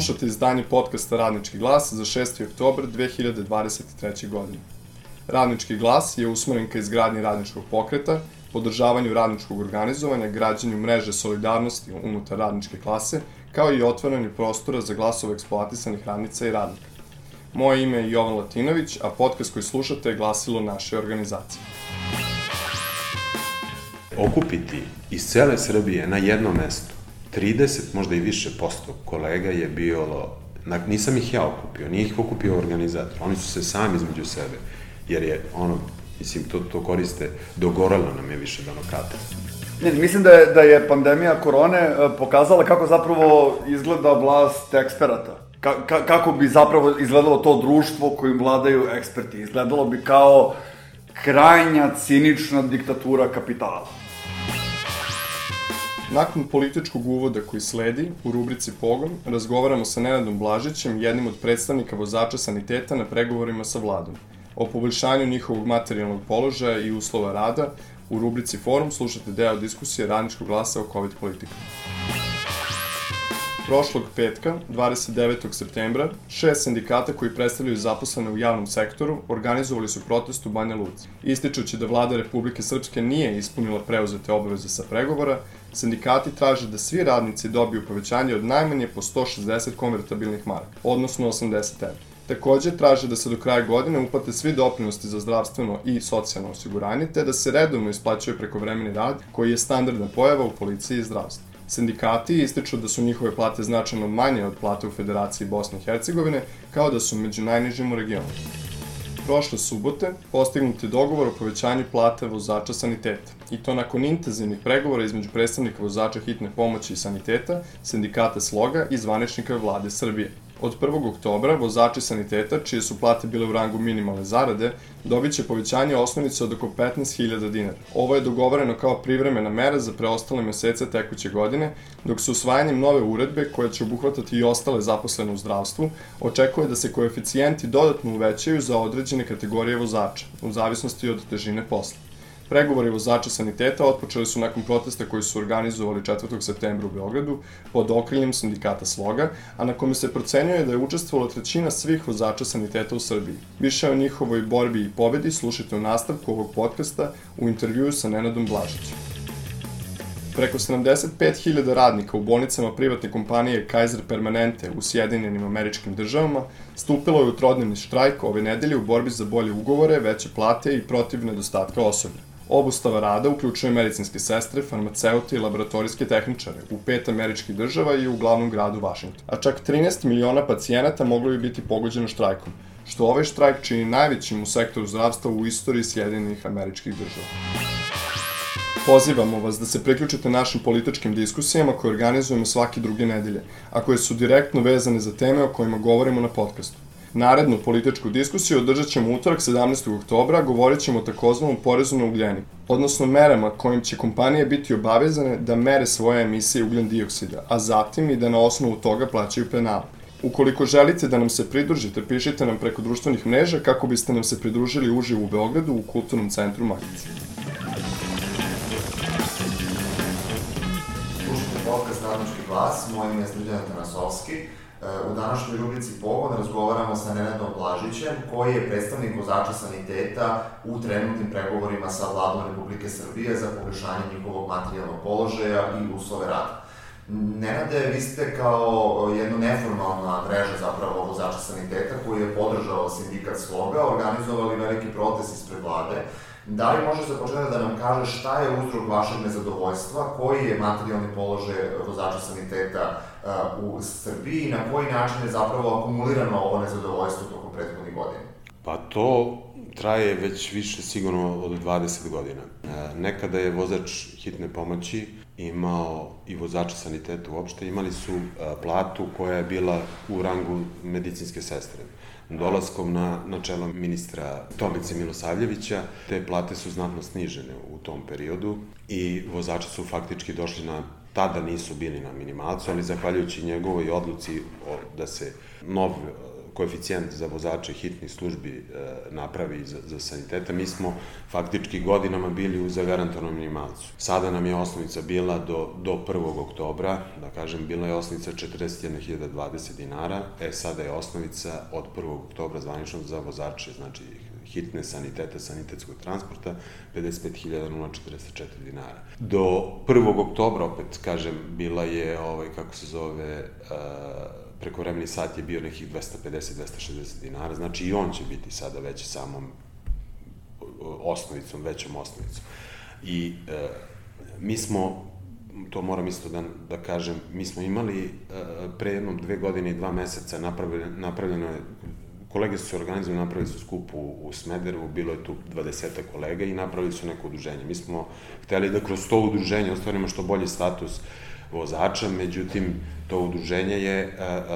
Slušate izdanje podcasta Radnički glas za 6. oktobar 2023. godine. Radnički glas je usmeren ka izgradnji radničkog pokreta, podržavanju radničkog organizovanja, građenju mreže solidarnosti unutar radničke klase, kao i otvaranju prostora za glasove eksploatisanih radnica i radnika. Moje ime je Jovan Latinović, a podcast koji slušate je glasilo naše organizacije. Okupiti iz cele Srbije na jedno mesto 30, možda i više posto kolega je bilo, nisam ih ja okupio, nije ih okupio organizator, oni su se sami između sebe, jer je to koriste, dogoralo nam je više da ono kata. Mislim da je pandemija korone pokazala kako zapravo izgleda vlast eksperata. Kako bi zapravo izgledalo to društvo kojim vladaju eksperti. Izgledalo bi kao krajnja cinična diktatura kapitala. Nakon političkog uvoda koji sledi, u rubrici Pogon, razgovaramo sa Nenadom Blažićem, jednim od predstavnika vozača saniteta na pregovorima sa vladom. O poboljšanju njihovog materijalnog položaja i uslova rada, u rubrici Forum slušate deo diskusije Radničkog glasa o COVID politika. Prošlog petka, 29. septembra, 6 sindikata koji predstavljaju zaposlene u javnom sektoru organizovali su protest u Banja Luci. Ističući da vlada Republike Srpske nije ispunila preuzete obaveze sa pregovora, sindikati traže da svi radnici dobiju povećanje od najmanje po 160 konvertabilnih maraka, odnosno 80 evra. Takođe, traže da se do kraja godine uplate svi doprinosi za zdravstveno i socijalno osiguranje, te da se redovno isplaćuje prekovremeni rad, koji je standardna pojava u policiji i zdravstvu. Sindikati ističu da su njihove plate značajno manje od plate u Federaciji Bosne i Hercegovine, kao da su među najnižim u regionu. Prošle subote postignut je dogovor o povećanju plate vozača saniteta, i to nakon intenzivnih pregovora između predstavnika vozača hitne pomoći i saniteta, sindikata Sloga i zvaničnika vlade Srbije. Od 1. oktobra vozači saniteta, čije su plate bile u rangu minimalne zarade, dobit će povećanje osnovice od oko 15.000 dinara. Ovo je dogovoreno kao privremena mera za preostale mesece tekuće godine, dok se usvajanjem nove uredbe, koja će obuhvatati i ostale zaposlene u zdravstvu, očekuje da se koeficijenti dodatno uvećaju za određene kategorije vozača, u zavisnosti od težine posla. Pregovori vozača saniteta otpočeli su nakon protesta koji su organizovali 4. septembra u Beogradu pod okriljem sindikata Sloga, a na kome se procenjuje da je učestvovalo trećina svih vozača saniteta u Srbiji. Više o njihovoj borbi i pobedi slušajte u nastavku ovog podcasta u intervjuu sa Nenadom Blažićem. Preko 75.000 radnika u bolnicama privatne kompanije Kaiser Permanente u Sjedinjenim Američkim Državama stupilo je u trodnevni štrajk ove nedelje u borbi za bolje ugovore, veće plate i protiv nedostatka osoblja. Obustava rada uključuje medicinske sestre, farmaceute i laboratorijske tehničare u 5 američkih država i u glavnom gradu Vašingtonu. A čak 13 miliona pacijenata moglo bi biti pogođeno štrajkom, što ovaj štrajk čini najvećim u sektoru zdravstva u istoriji Sjedinjenih Američkih Država. Pozivamo vas da se priključite našim političkim diskusijama koje organizujemo svake druge nedelje, a koje su direktno vezane za teme o kojima govorimo na podcastu. Narednu političku diskusiju održat ćemo utorak 17. oktobra, govorit ćemo o takozvanom porezu na ugljenik, odnosno merama kojim će kompanije biti obavezane da mere svoje emisije ugljen dioksida, a zatim i da na osnovu toga plaćaju penale. Ukoliko želite da nam se pridružite, pišite nam preko društvenih mreža kako biste nam se pridružili uživo u Beogradu u Kulturnom centru Makice. Podcast Radnički glas, moje ime je Srđan Tanasovski. U današnjoj rubrici Pogon razgovaramo sa Nenadom Blažićem, koji je predstavnik vozača saniteta u trenutnim pregovorima sa vladom Republike Srbije za poboljšanje njihovog materijalnog položaja i uslove rada. Nenade, vi ste kao jedna neformalna mreža zapravo vozača saniteta koji je podržao sindikat Sloga, organizovali veliki protest ispred vlade. Da li može za početak da nam kaže šta je uzrok vašeg nezadovoljstva, koji je materijalni položaj vozača saniteta u Srbiji i na koji način je zapravo akumulirano ovo nezadovoljstvo tokom prethodnih godina? Pa to traje već više sigurno od 20 godina. Nekada je vozač hitne pomoći imao i vozača saniteta uopšte, imali su platu koja je bila u rangu medicinske sestre. Dolaskom na čelo ministra Tomice Milosavljevića, te plate su znatno snižene u tom periodu i vozači su faktički došli tada nisu bili na minimalcu, ali zahvaljujući njegovoj odluci da se nov koeficijent za vozače hitnih službi napravi za saniteta, mi smo faktički godinama bili u zagarantovanom minimalcu. Sada nam je osnovica bila do 1. oktobra, da kažem, bila je osnovica 41.020 dinara, sada je osnovica od 1. oktobra zvanično za vozače, znači hitne saniteta, sanitetskog transporta, 55.044 dinara. Do 1. oktobra, opet kažem, bila je, prekovremeni sat je bio nekih 250-260 dinara, znači i on će biti sada već samom osnovicom, većom osnovicom. I mi smo, to moram isto da kažem, mi smo imali pre jednom 2 godine i 2 meseca napravljeno je, kolege su se organizovali, napravili su skup u Smederevu, bilo je tu 20 kolega i napravili su neko udruženje. Mi smo hteli da kroz to udruženje ostvarimo što bolji status vozača, međutim, to udruženje je,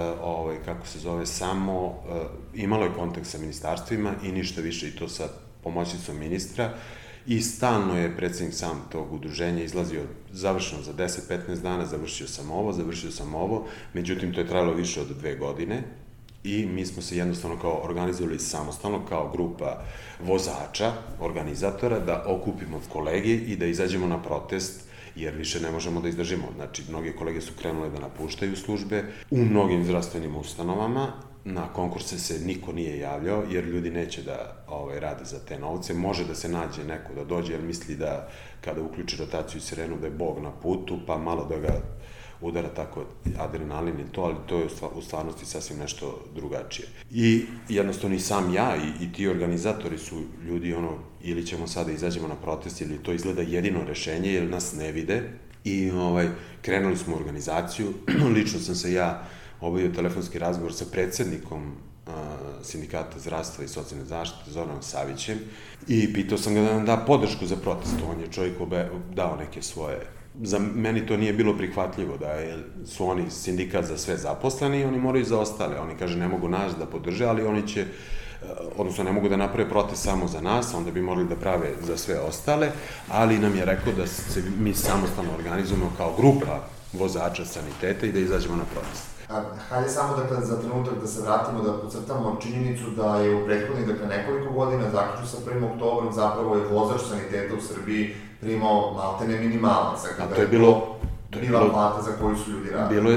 samo imalo je kontakt sa ministarstvima i ništa više, i to sa pomoćnicom ministra, i stalno je predsednik sam tog udruženja izlazio, završeno za 10-15 dana, završio sam ovo, međutim, to je trajalo više od 2 godine, i mi smo se jednostavno kao organizovali samostalno, kao grupa vozača, organizatora, da okupimo kolege i da izađemo na protest, jer više ne možemo da izdržimo. Znači, mnoge kolege su krenule da napuštaju službe u mnogim zdravstvenim ustanovama, na konkurse se niko nije javljao, jer ljudi neće da rade za te novce. Može da se nađe neko da dođe, jer misli da kada uključi rotaciju i sirenu da je Bog na putu, pa malo da ga udara tako adrenalin i to, ali to je u stvarnosti sasvim nešto drugačije. I jednostavno i sam ja i ti organizatori su ljudi, ili ćemo sada izađemo na protest, ili to izgleda jedino rešenje, jer nas ne vide, i krenuli smo u organizaciju. Lično sam se ja obavio telefonski razgovor sa predsednikom Sindikata zdravstva i socijalne zaštite, Zoranom Savićem, i pitao sam ga da nam da podršku za protest. On je čovjek dao neke svoje. Za meni to nije bilo prihvatljivo, da su oni sindikat za sve zaposleni i oni moraju za ostale. Oni kaže ne mogu nas da podrže, ali oni će, odnosno ne mogu da naprave protest samo za nas, onda bi morali da prave za sve ostale, ali nam je rekao da se mi samostalno organizujemo kao grupa vozača saniteta i da izađemo na protest. Hajde samo za trenutak da se vratimo, da podcrtamo činjenicu da je u prethodnih nekoliko godina, zaključno sa 1. oktobrom, zapravo je vozač saniteta u Srbiji primao maltene minimalac. A to je bilo bila plata za koju su ljudi radili.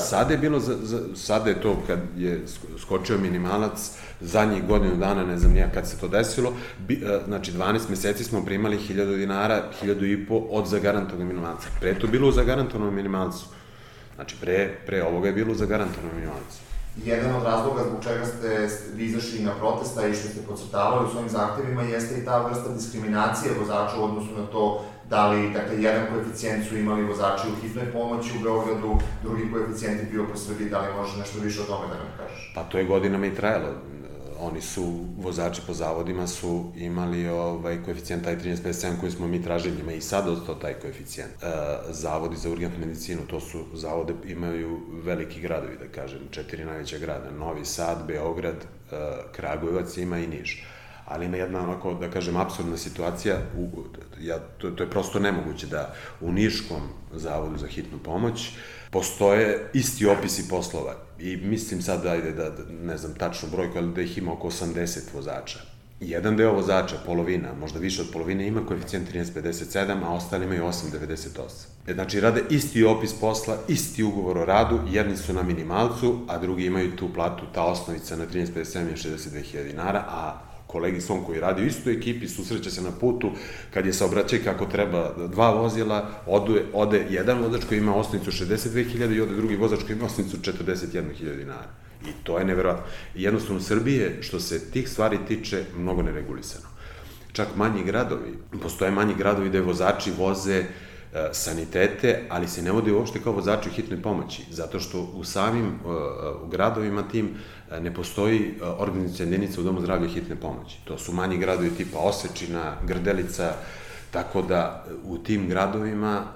Sada je to, kad je skočio minimalac, zadnjih godinu dana, ne znam nija kad se to desilo, znači 12 meseci smo primali 1.000 dinara, 1.500 od zagarantovanog minimalca. Pre je to bilo u zagarantovanom minimalcu. Znači, pre ovoga je bilo u zagarantovanom minimalcu. Jedan od razloga zbog čega ste vi izašli na protesta i što ste podcrtavali u svojim zahtevima jeste i ta vrsta diskriminacije vozača u odnosu na to da li, dakle, jedan koeficijent su imali vozači u hitnoj pomoći u Beogradu, drugi koeficijent je bio po Srbiji, da li možeš nešto više o tome da nam kažeš? Pa to je godinama i trajalo. Oni su, vozači po zavodima su imali koeficijent taj 13,57 koji smo mi tražili, njima i sad ostao taj koeficijent. Zavodi za urgentnu medicinu, to su zavode, imaju veliki gradovi, da kažem, 4 najveća grada, Novi Sad, Beograd, Kragujevac, ima i Niš. Ali ima jedna, onako, da kažem, apsurdna situacija, to je prosto nemoguće da u Niškom zavodu za hitnu pomoć postoje isti opisi poslova. I mislim sad, ajde da ne znam tačnu brojku, ali da ih ima oko 80 vozača. Jedan deo vozača, polovina, možda više od polovine, ima koeficijent 13,57, a ostali imaju 8,98. Znači, rade isti opis posla, isti ugovor o radu, jedni su na minimalcu, a drugi imaju tu platu, ta osnovica na 13,57 je 62.000 dinara, a kolegi svom koji radi u istoj ekipi susreće se na putu kad je saobraćaj kako treba 2 vozila, ode jedan vozač koji ima osnovicu 62.000 i ode drugi vozač koji ima osnovicu 41.000 dinara. I to je neverovatno. Jednostavno, Srbije, što se tih stvari tiče, mnogo neregulisano. Čak manji gradovi, postoje manji gradovi gde vozači voze sanitete, ali se ne vode uopšte kao vozači u hitnoj pomoći, zato što u samim gradovima tim ne postoji organizaciona jedinica u domu zdravlja hitne pomoći. To su manji gradovi tipa Osečina, Grdelica, tako da u tim gradovima,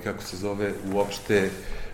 uopšte,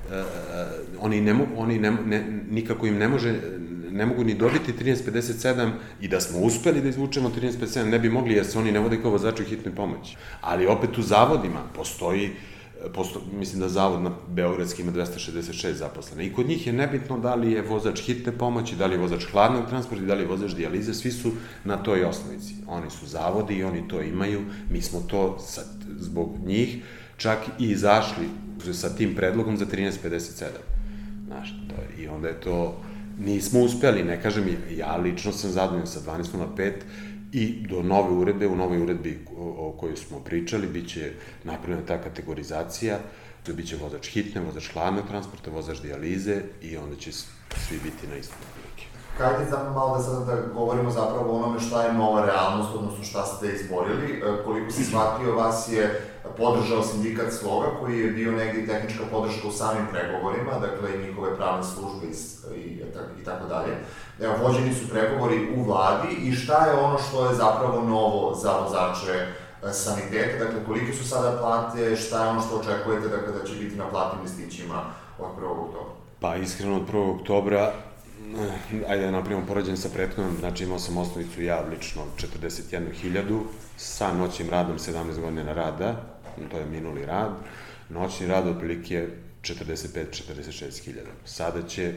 oni nikako im ne mogu ni dobiti 13,57 i da smo uspeli da izvučemo 13,57 ne bi mogli jer se oni ne vode kao vozači u hitnoj pomoći. Ali opet u zavodima postoji mislim da zavod na Beogradski ima 266 zaposlena i kod njih je nebitno da li je vozač hitne pomoći, da li je vozač hladnog transporta, da li je vozač dijalize, svi su na toj osnovici. Oni su zavodi i oni to imaju, mi smo to sad, zbog njih čak i izašli sa tim predlogom za 13,57. Znaš, i onda je to, nismo uspeli, ne kažem, ja lično sam zadovoljan sa 12,05 i do nove uredbe, u novoj uredbi o kojoj smo pričali, bit će napravljena ta kategorizacija, bit će vozač hitne, vozač hladnog transporta, vozač dijalize i onda će svi biti na istom prilike. Hajde malo da sada govorimo zapravo o onome šta je nova realnost, odnosno šta ste izborili. Koliko se shvatio, vas je podržao sindikat Sloga, koji je bio negdje tehnička podrška u samim pregovorima, dakle i njihove pravne službe i tako dalje. Vođeni su pregovori u vladi i šta je ono što je zapravo novo za vozače saniteta, dakle kolike su sada plate, šta je ono što očekujete da će biti na platnim listićima od 1. oktobra? Pa iskreno od 1. oktobra, ajde da napravimo poređenje sa prethodnom, znači imao sam osnovicu ja lično 41.000, sa noćnim radom 17 godina rada, to je minuli rad, noćni rad otprilike 45-46.000. Sada će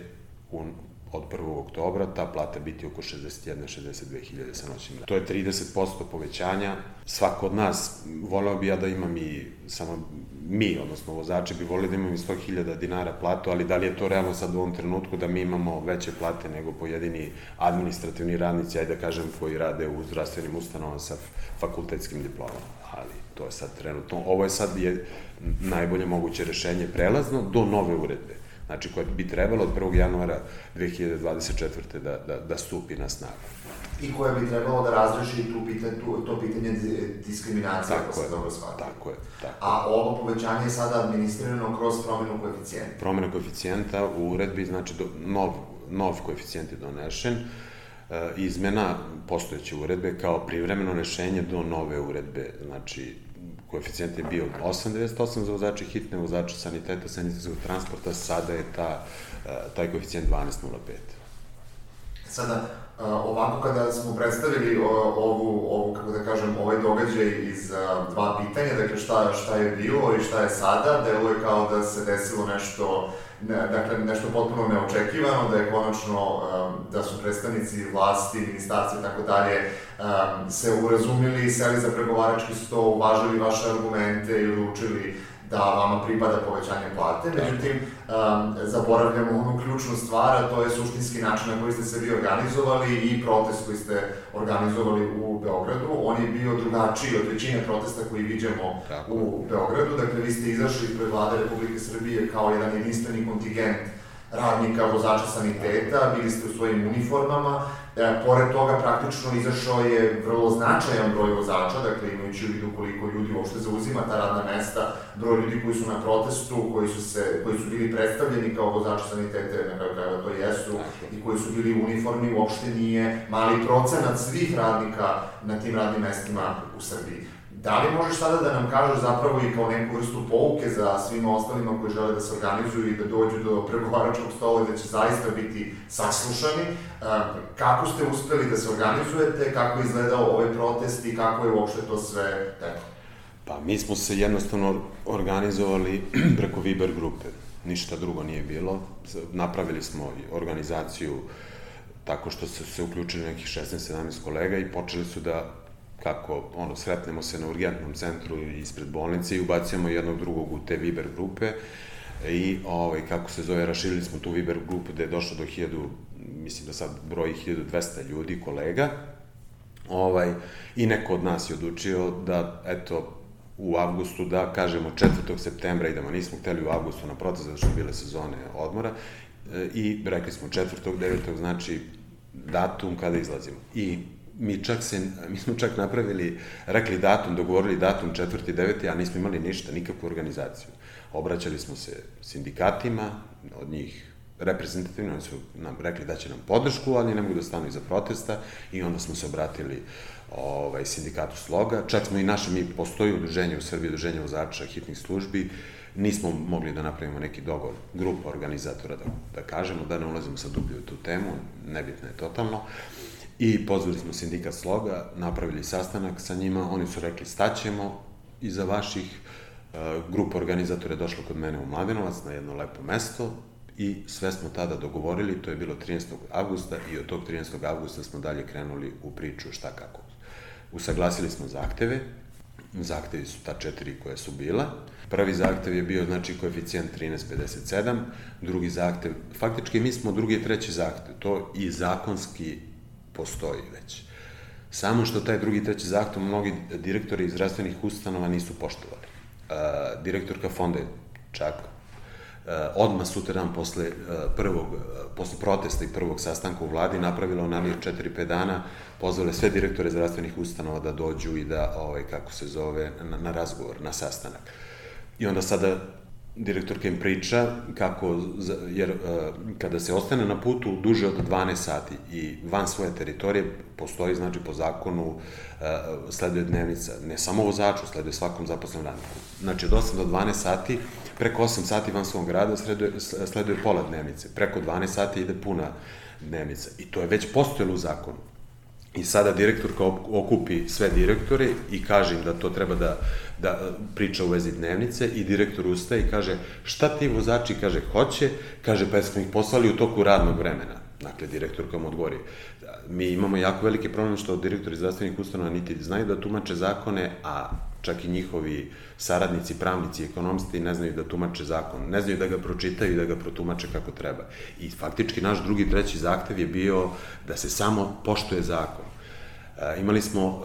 od 1. oktobra ta plata biti oko 61-62.000 sa noćnim radom. To je 30% povećanja. Svako od nas, voleo bi ja da imam i samo mi, odnosno vozači bi volili da imam i 100.000 dinara platu, ali da li je to realno sad u ovom trenutku da mi imamo veće plate nego pojedini administrativni radnici, ajde da kažem, koji rade u zdravstvenim ustanovama sa fakultetskim diplomama, ali to je sad trenutno. Ovo je sad najbolje moguće rešenje prelazno do nove uredbe, znači koja bi trebalo od 1. januara 2024. da stupi na snagu. I koja bi trebalo da razreši to pitanje diskriminacije, ako se dobro shvatio. Tako je. A ovo povećanje je sada administrirano kroz promenu koeficijenta? Promena koeficijenta u uredbi, znači nov koeficijent je donešen, izmena postojeće uredbe kao privremeno rešenje do nove uredbe, znači koeficijent je bio 8,98 za vozače hitne, vozače saniteta, sanitetskog transporta, sada je taj koeficijent 12,05. Sada, ovako kada smo predstavili kako da kažem, ovaj događaj iz dva pitanja, dakle šta je bilo i šta je sada, deluje kao da se desilo nešto potpuno neočekivano, da je konačno, da su predstavnici vlasti, ministarstva i tako dalje se urazumili, seli za pregovarački sto, uvažili vaše argumente i odlučili da vama pripada povećanje plate. Međutim, zaboravljamo onu ključnu stvar, a to je suštinski način na koji ste se vi organizovali i protest koji ste organizovali u Beogradu. On je bio drugačiji od većine protesta koji viđamo u Beogradu. Dakle, vi ste izašli ispred Vlade Republike Srbije kao jedan jedinstveni kontingent radnika, vozača saniteta, bili ste u svojim uniformama. Pored toga, praktično izašao je vrlo značajan broj vozača, dakle imajući u vidu koliko ljudi uopšte zauzima ta radna mesta, broj ljudi koji su na protestu, koji su bili predstavljeni kao vozači sanitete, na kraju krajeva to jesu, i koji su bili u uniformi, uopšte nije mali procenat svih radnika na tim radnim mestima u Srbiji. Da li možeš sada da nam kažeš zapravo i kao neku vrstu pouke za svima ostalima koji žele da se organizuju i da dođu do pregovaračkog stola i da će zaista biti saslušani, kako ste uspeli da se organizujete, kako je izgledao ovaj protest i kako je uopšte to sve teklo? Pa mi smo se jednostavno organizovali preko Viber grupe, ništa drugo nije bilo. Napravili smo organizaciju tako što su se uključili nekih 16-17 kolega i počeli su da sretnemo se na urgentnom centru ispred bolnice i ubacujemo jednog drugog u te Viber grupe i, raširili smo tu Viber grupu gde je došlo do 1000, mislim da sad broji 1200 ljudi, kolega, i neko od nas je odlučio da, u avgustu, da kažemo 4. septembra idemo, nismo hteli u avgustu na protest, zato što bile sezone odmora, i rekli smo 4. 9. znači datum kada izlazimo. I mi smo čak rekli datum, dogovorili datum 4.9. a nismo imali ništa, nikakvu organizaciju. Obraćali smo se sindikatima, od njih reprezentativno, oni su nam rekli da će nam podršku, ali ne mogu da stanu iza protesta i onda smo se obratili sindikatu Sloga. Čak smo i postoji udruženje u Srbiji, udruženje vozača hitnih službi, nismo mogli da napravimo neki dogovor, grupa organizatora, da kažemo, da ne ulazimo sad dublje u tu temu, nebitno je totalno. I pozvali smo sindikat Sloga, napravili sastanak sa njima, oni su rekli staćemo iza vaših Grupa organizatora je došla kod mene u Mladenovac na jedno lepo mesto i sve smo tada dogovorili, to je bilo 13. avgusta i od tog 13. avgusta smo dalje krenuli u priču šta kako. Usaglasili smo zahteve, zahtevi su ta 4 koje su bila. Prvi zahtev je bio, znači, koeficijent 13,57, drugi zahtev, faktički mi smo drugi i treći zahtev, to i zakonski postoji već. Samo što taj drugi i treći zahtev mnogi direktori iz zdravstvenih ustanova nisu poštovali. Direktorka fonda je čak odmah sutradan posle protesta i prvog sastanka u vladi napravila onanih 4-5 dana, pozvale sve direktore zdravstvenih ustanova da dođu i da, kako se zove, na razgovor, na sastanak. I onda sada direktorka im priča kako, jer kada se ostane na putu duže od 12 sati i van svoje teritorije, postoji, znači, po zakonu sleduje dnevnica, ne samo vozaču, sleduje svakom zaposlenom radniku. Znači, od 8 do 12 sati, preko 8 sati van svog grada sleduje pola dnevnice, preko 12 sati ide puna dnevnica. I to je već postojalo u zakonu. I sada direktorka okupi sve direktore i kaže im da to treba da priča u vezi dnevnice i direktor ustaje i kaže šta ti vozači, kaže, hoće, kaže, pa smo ih poslali u toku radnog vremena. Dakle, direktorka mu odgovori. Mi imamo jako veliki problem što direktori zdravstvenih ustanova niti znaju da tumače zakone, a čak i njihovi saradnici, pravnici, ekonomisti ne znaju da tumače zakon, ne znaju da ga pročitaju i da ga protumače kako treba. I faktički naš drugi i treći zahtev je bio da se samo poštuje zakon. Imali smo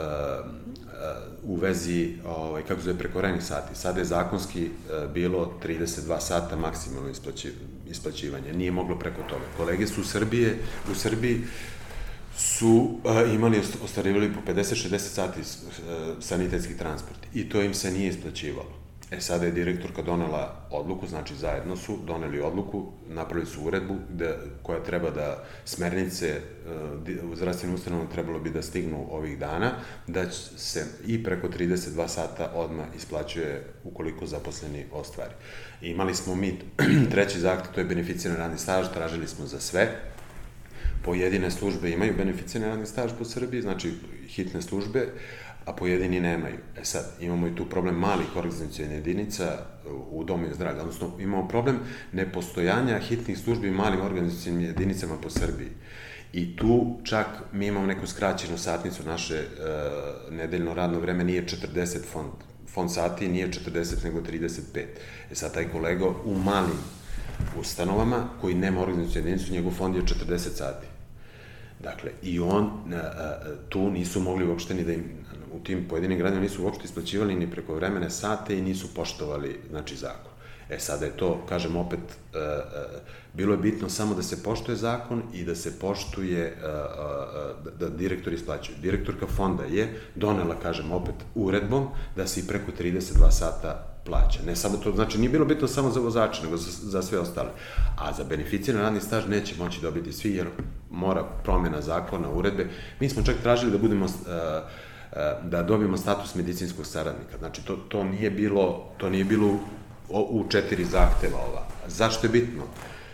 u vezi, kako zove, prekorenih sati. Sada je zakonski bilo 32 sata maksimalno isplaćivanje. Nije moglo preko toga. Kolege su u Srbiji su ostvarivali po 50-60 sati sanitetski transport i to im se nije isplaćivalo. Sada je direktorka donela odluku, znači zajedno su doneli odluku, napravili su uredbu koja treba da smernice u zdravstvenim ustanovama trebalo bi da stignu ovih dana, da se i preko 32 sata odmah isplaćuje ukoliko zaposleni ostvari. Imali smo mi treći zahtev, to je beneficirani radni staž, tražili smo za sve. Pojedine službe imaju beneficirani radni staž po Srbiji, znači hitne službe, a pojedini nemaju. Sad, imamo i tu problem malih organizacionalnih jedinica u domovima zdravlja, odnosno imamo problem nepostojanja hitnih službi u malim organizacionalnim jedinicama po Srbiji. I tu čak mi imamo neku skraćenu satnicu, naše nedeljno radno vreme nije 40 fond sati, nije 40 nego 35. Sad, taj kolega u malim ustanovama koji nema organizacijonu jedinicu, njegov fond je 40 sati. Dakle, i tu nisu mogli uopšte ni da im, u tim pojedinim gradima nisu uopšte isplaćivali ni preko vremene sate i nisu poštovali, znači, zakon. Sada je to, kažem opet, bilo je bitno samo da se poštuje zakon i da se poštuje, da direktori isplaćuju. Direktorka fonda je donela, kažem opet, uredbom da se i preko 32 sata plaća. Ne samo to, znači nije bilo bitno samo za vozače, nego za sve ostale. A za beneficirani radni staž neće moći dobiti svi, jer mora promena zakona, uredbe. Mi smo čak tražili da dobijemo status medicinskog saradnika. Znači, to nije bilo u 4 zahteva ova. Zašto je bitno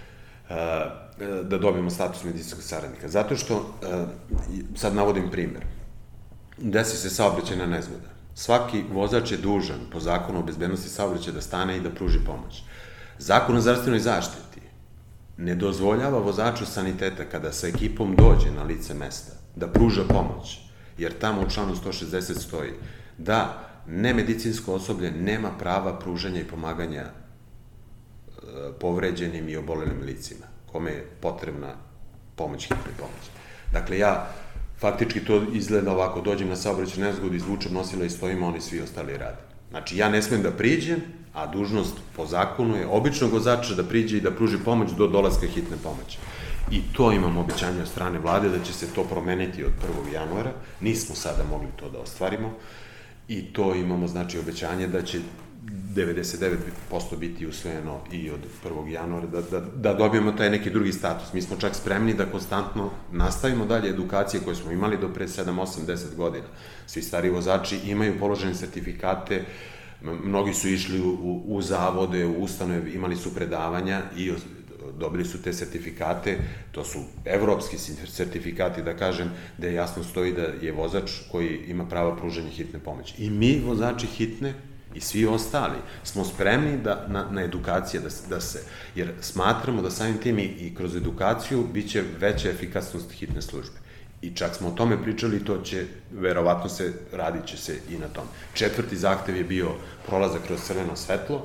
da dobijemo status medicinskog saradnika? Zato što, sad navodim primer, desi se saobraćajna nezgoda. Svaki vozač je dužan po zakonu o bezbednosti saobraćaja da stane i da pruži pomoć. Zakon o zdravstvenoj zaštiti ne dozvoljava vozaču saniteta kada sa ekipom dođe na lice mesta da pruža pomoć, jer tamo u članu 160 stoji da nemedicinsko osoblje nema prava pružanja i pomaganja povređenim i obolelim licima, kome je potrebna pomoć, hitna pomoć. Dakle, ja faktički to izgleda ovako, dođem na saobraćajnu nezgodu, izvučem nosila i stojim, oni svi ostali rade. Znači, ja ne smem da priđem, a dužnost po zakonu je običnog vozača da priđe i da pruži pomoć do dolaska hitne pomoći. I to imamo obećanje od strane vlade da će se to promeniti od 1. januara. Nismo sada mogli to da ostvarimo i to imamo, znači, obećanje da će 99% biti usvojeno i od 1. januara, da dobijemo taj neki drugi status. Mi smo čak spremni da konstantno nastavimo dalje edukacije koje smo imali do pre 7, 8, 10 godina. Svi stari vozači imaju položene sertifikate, mnogi su išli u zavode, u ustanove, imali su predavanja i dobili su te sertifikate, to su evropski sertifikati, da kažem, gde jasno stoji da je vozač koji ima prava pružanja hitne pomoći. I mi, vozači hitne, i svi ostali smo spremni na edukacije da se, jer smatramo da samim tim i kroz edukaciju biće veća efikasnost hitne službe. I čak smo o tome pričali, to će, verovatno radit će se i na tome. 4. zahtev je bio prolazak kroz crveno svetlo,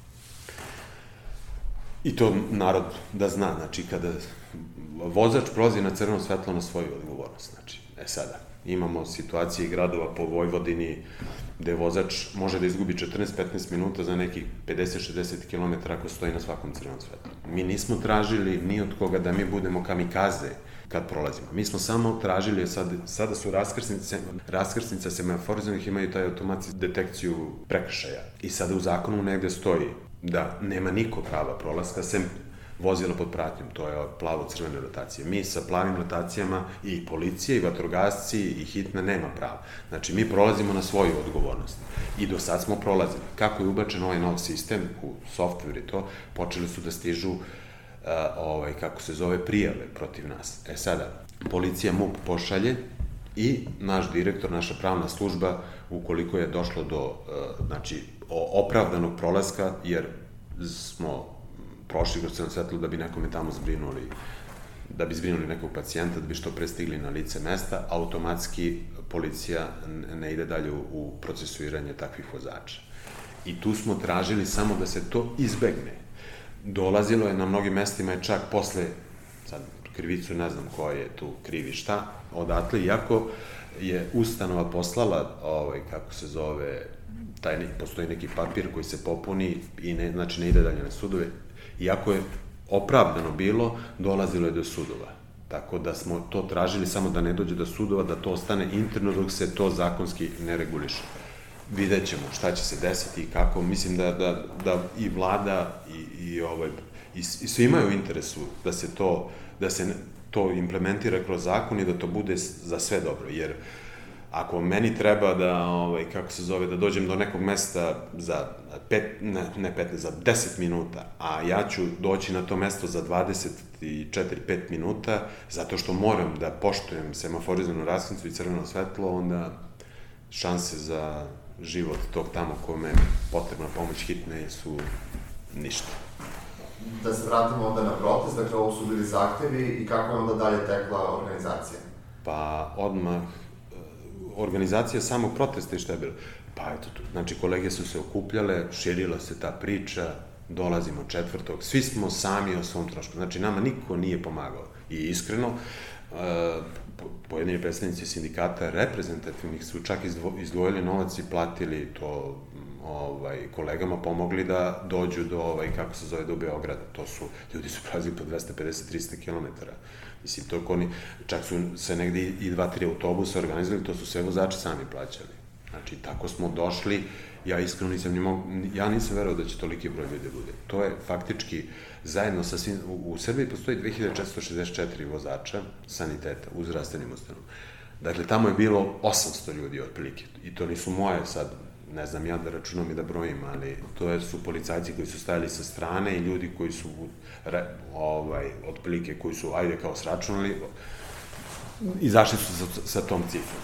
i to narod da zna, znači kada vozač prolazi na crveno svetlo na svoju odgovornost, znači, sada, imamo situacije i gradova po Vojvodini gde vozač može da izgubi 14-15 minuta za nekih 50-60 km ako stoji na svakom crvenom svetlu. Mi nismo tražili ni od koga da mi budemo kamikaze kad prolazimo. Mi smo samo tražili, sada su raskrsnice semaforizovanih imaju taj automatski detekciju prekršaja. I sada u zakonu negde stoji da nema niko prava prolaska, sem vozila pod pratnjom, to je plavo-crvene rotacije. Mi sa plavim rotacijama i policija, i vatrogasci, i hitna nema prava. Znači, mi prolazimo na svoju odgovornost. I do sad smo prolazili. Kako je ubačen ovaj nov sistem, u software i to, počeli su da stižu kako se zove, prijave protiv nas. Sada, policija MUP pošalje i naš direktor, naša pravna služba, ukoliko je došlo do, znači, opravdanog prolaska, jer smo prošli kroz crveno svetlo da bi nekome tamo zbrinuli nekog pacijenta, da bi što pre stigli na lice mesta, automatski policija ne ide dalje u procesuiranje takvih vozača. I tu smo tražili samo da se to izbegne. Dolazilo je na mnogim mestima je čak posle, sad krivicu ne znam ko je tu krivi šta, odatle, iako je ustanova poslala, kako se zove, postoji neki papir koji se popuni i znači ne ide dalje na sudove, iako je opravdano bilo, dolazilo je do sudova. Tako da smo to tražili samo da ne dođe do sudova, da to ostane interno dok se to zakonski ne reguliše. Vidjet ćemo šta će se desiti i kako. Mislim da i vlada i svi imaju interesu da se to implementira kroz zakon i da to bude za sve dobro. Jer ako meni treba da dođem do nekog mesta za 10 minuta, a ja ću doći na to mesto za 24-5 minuta, zato što moram da poštujem semaforizovanu raskrsnicu i crveno svetlo, onda šanse za život tog tamo kome je potrebna pomoć hitne su ništa. Da se vratimo onda na protest, dakle ovo su bili zahtevi i kako je onda dalje tekla organizacija? Pa odmah, organizacija samog protesta i šta je bilo? Pa eto tu, znači kolege su se okupljale, širila se ta priča, dolazimo 4. Svi smo sami o svom trošku, znači nama niko nije pomagao. I iskreno, pojedini predstavnici sindikata reprezentativnih su čak izdvojili novac i platili to kolegama, pomogli da dođu do, do Beograda. Ljudi su prolazili po 250-300 kilometara. Mislim, čak su se negde i 2-3 autobusa organizovali, to su sve vozači sami plaćali. Znači, tako smo došli, ja iskreno nisam verovao da će toliki broj ljudi bude. To je faktički zajedno sa svim, u Srbiji postoji 2464 vozača saniteta u zdravstvenim ustanovama. Dakle, tamo je bilo 800 ljudi otprilike, i to nisu moje sad, ne znam ja da računam i da brojim, ali to su policajci koji su stajali sa strane i ljudi koji su otprilike koji su, kao sračunali, izašli su sa tom cifrom.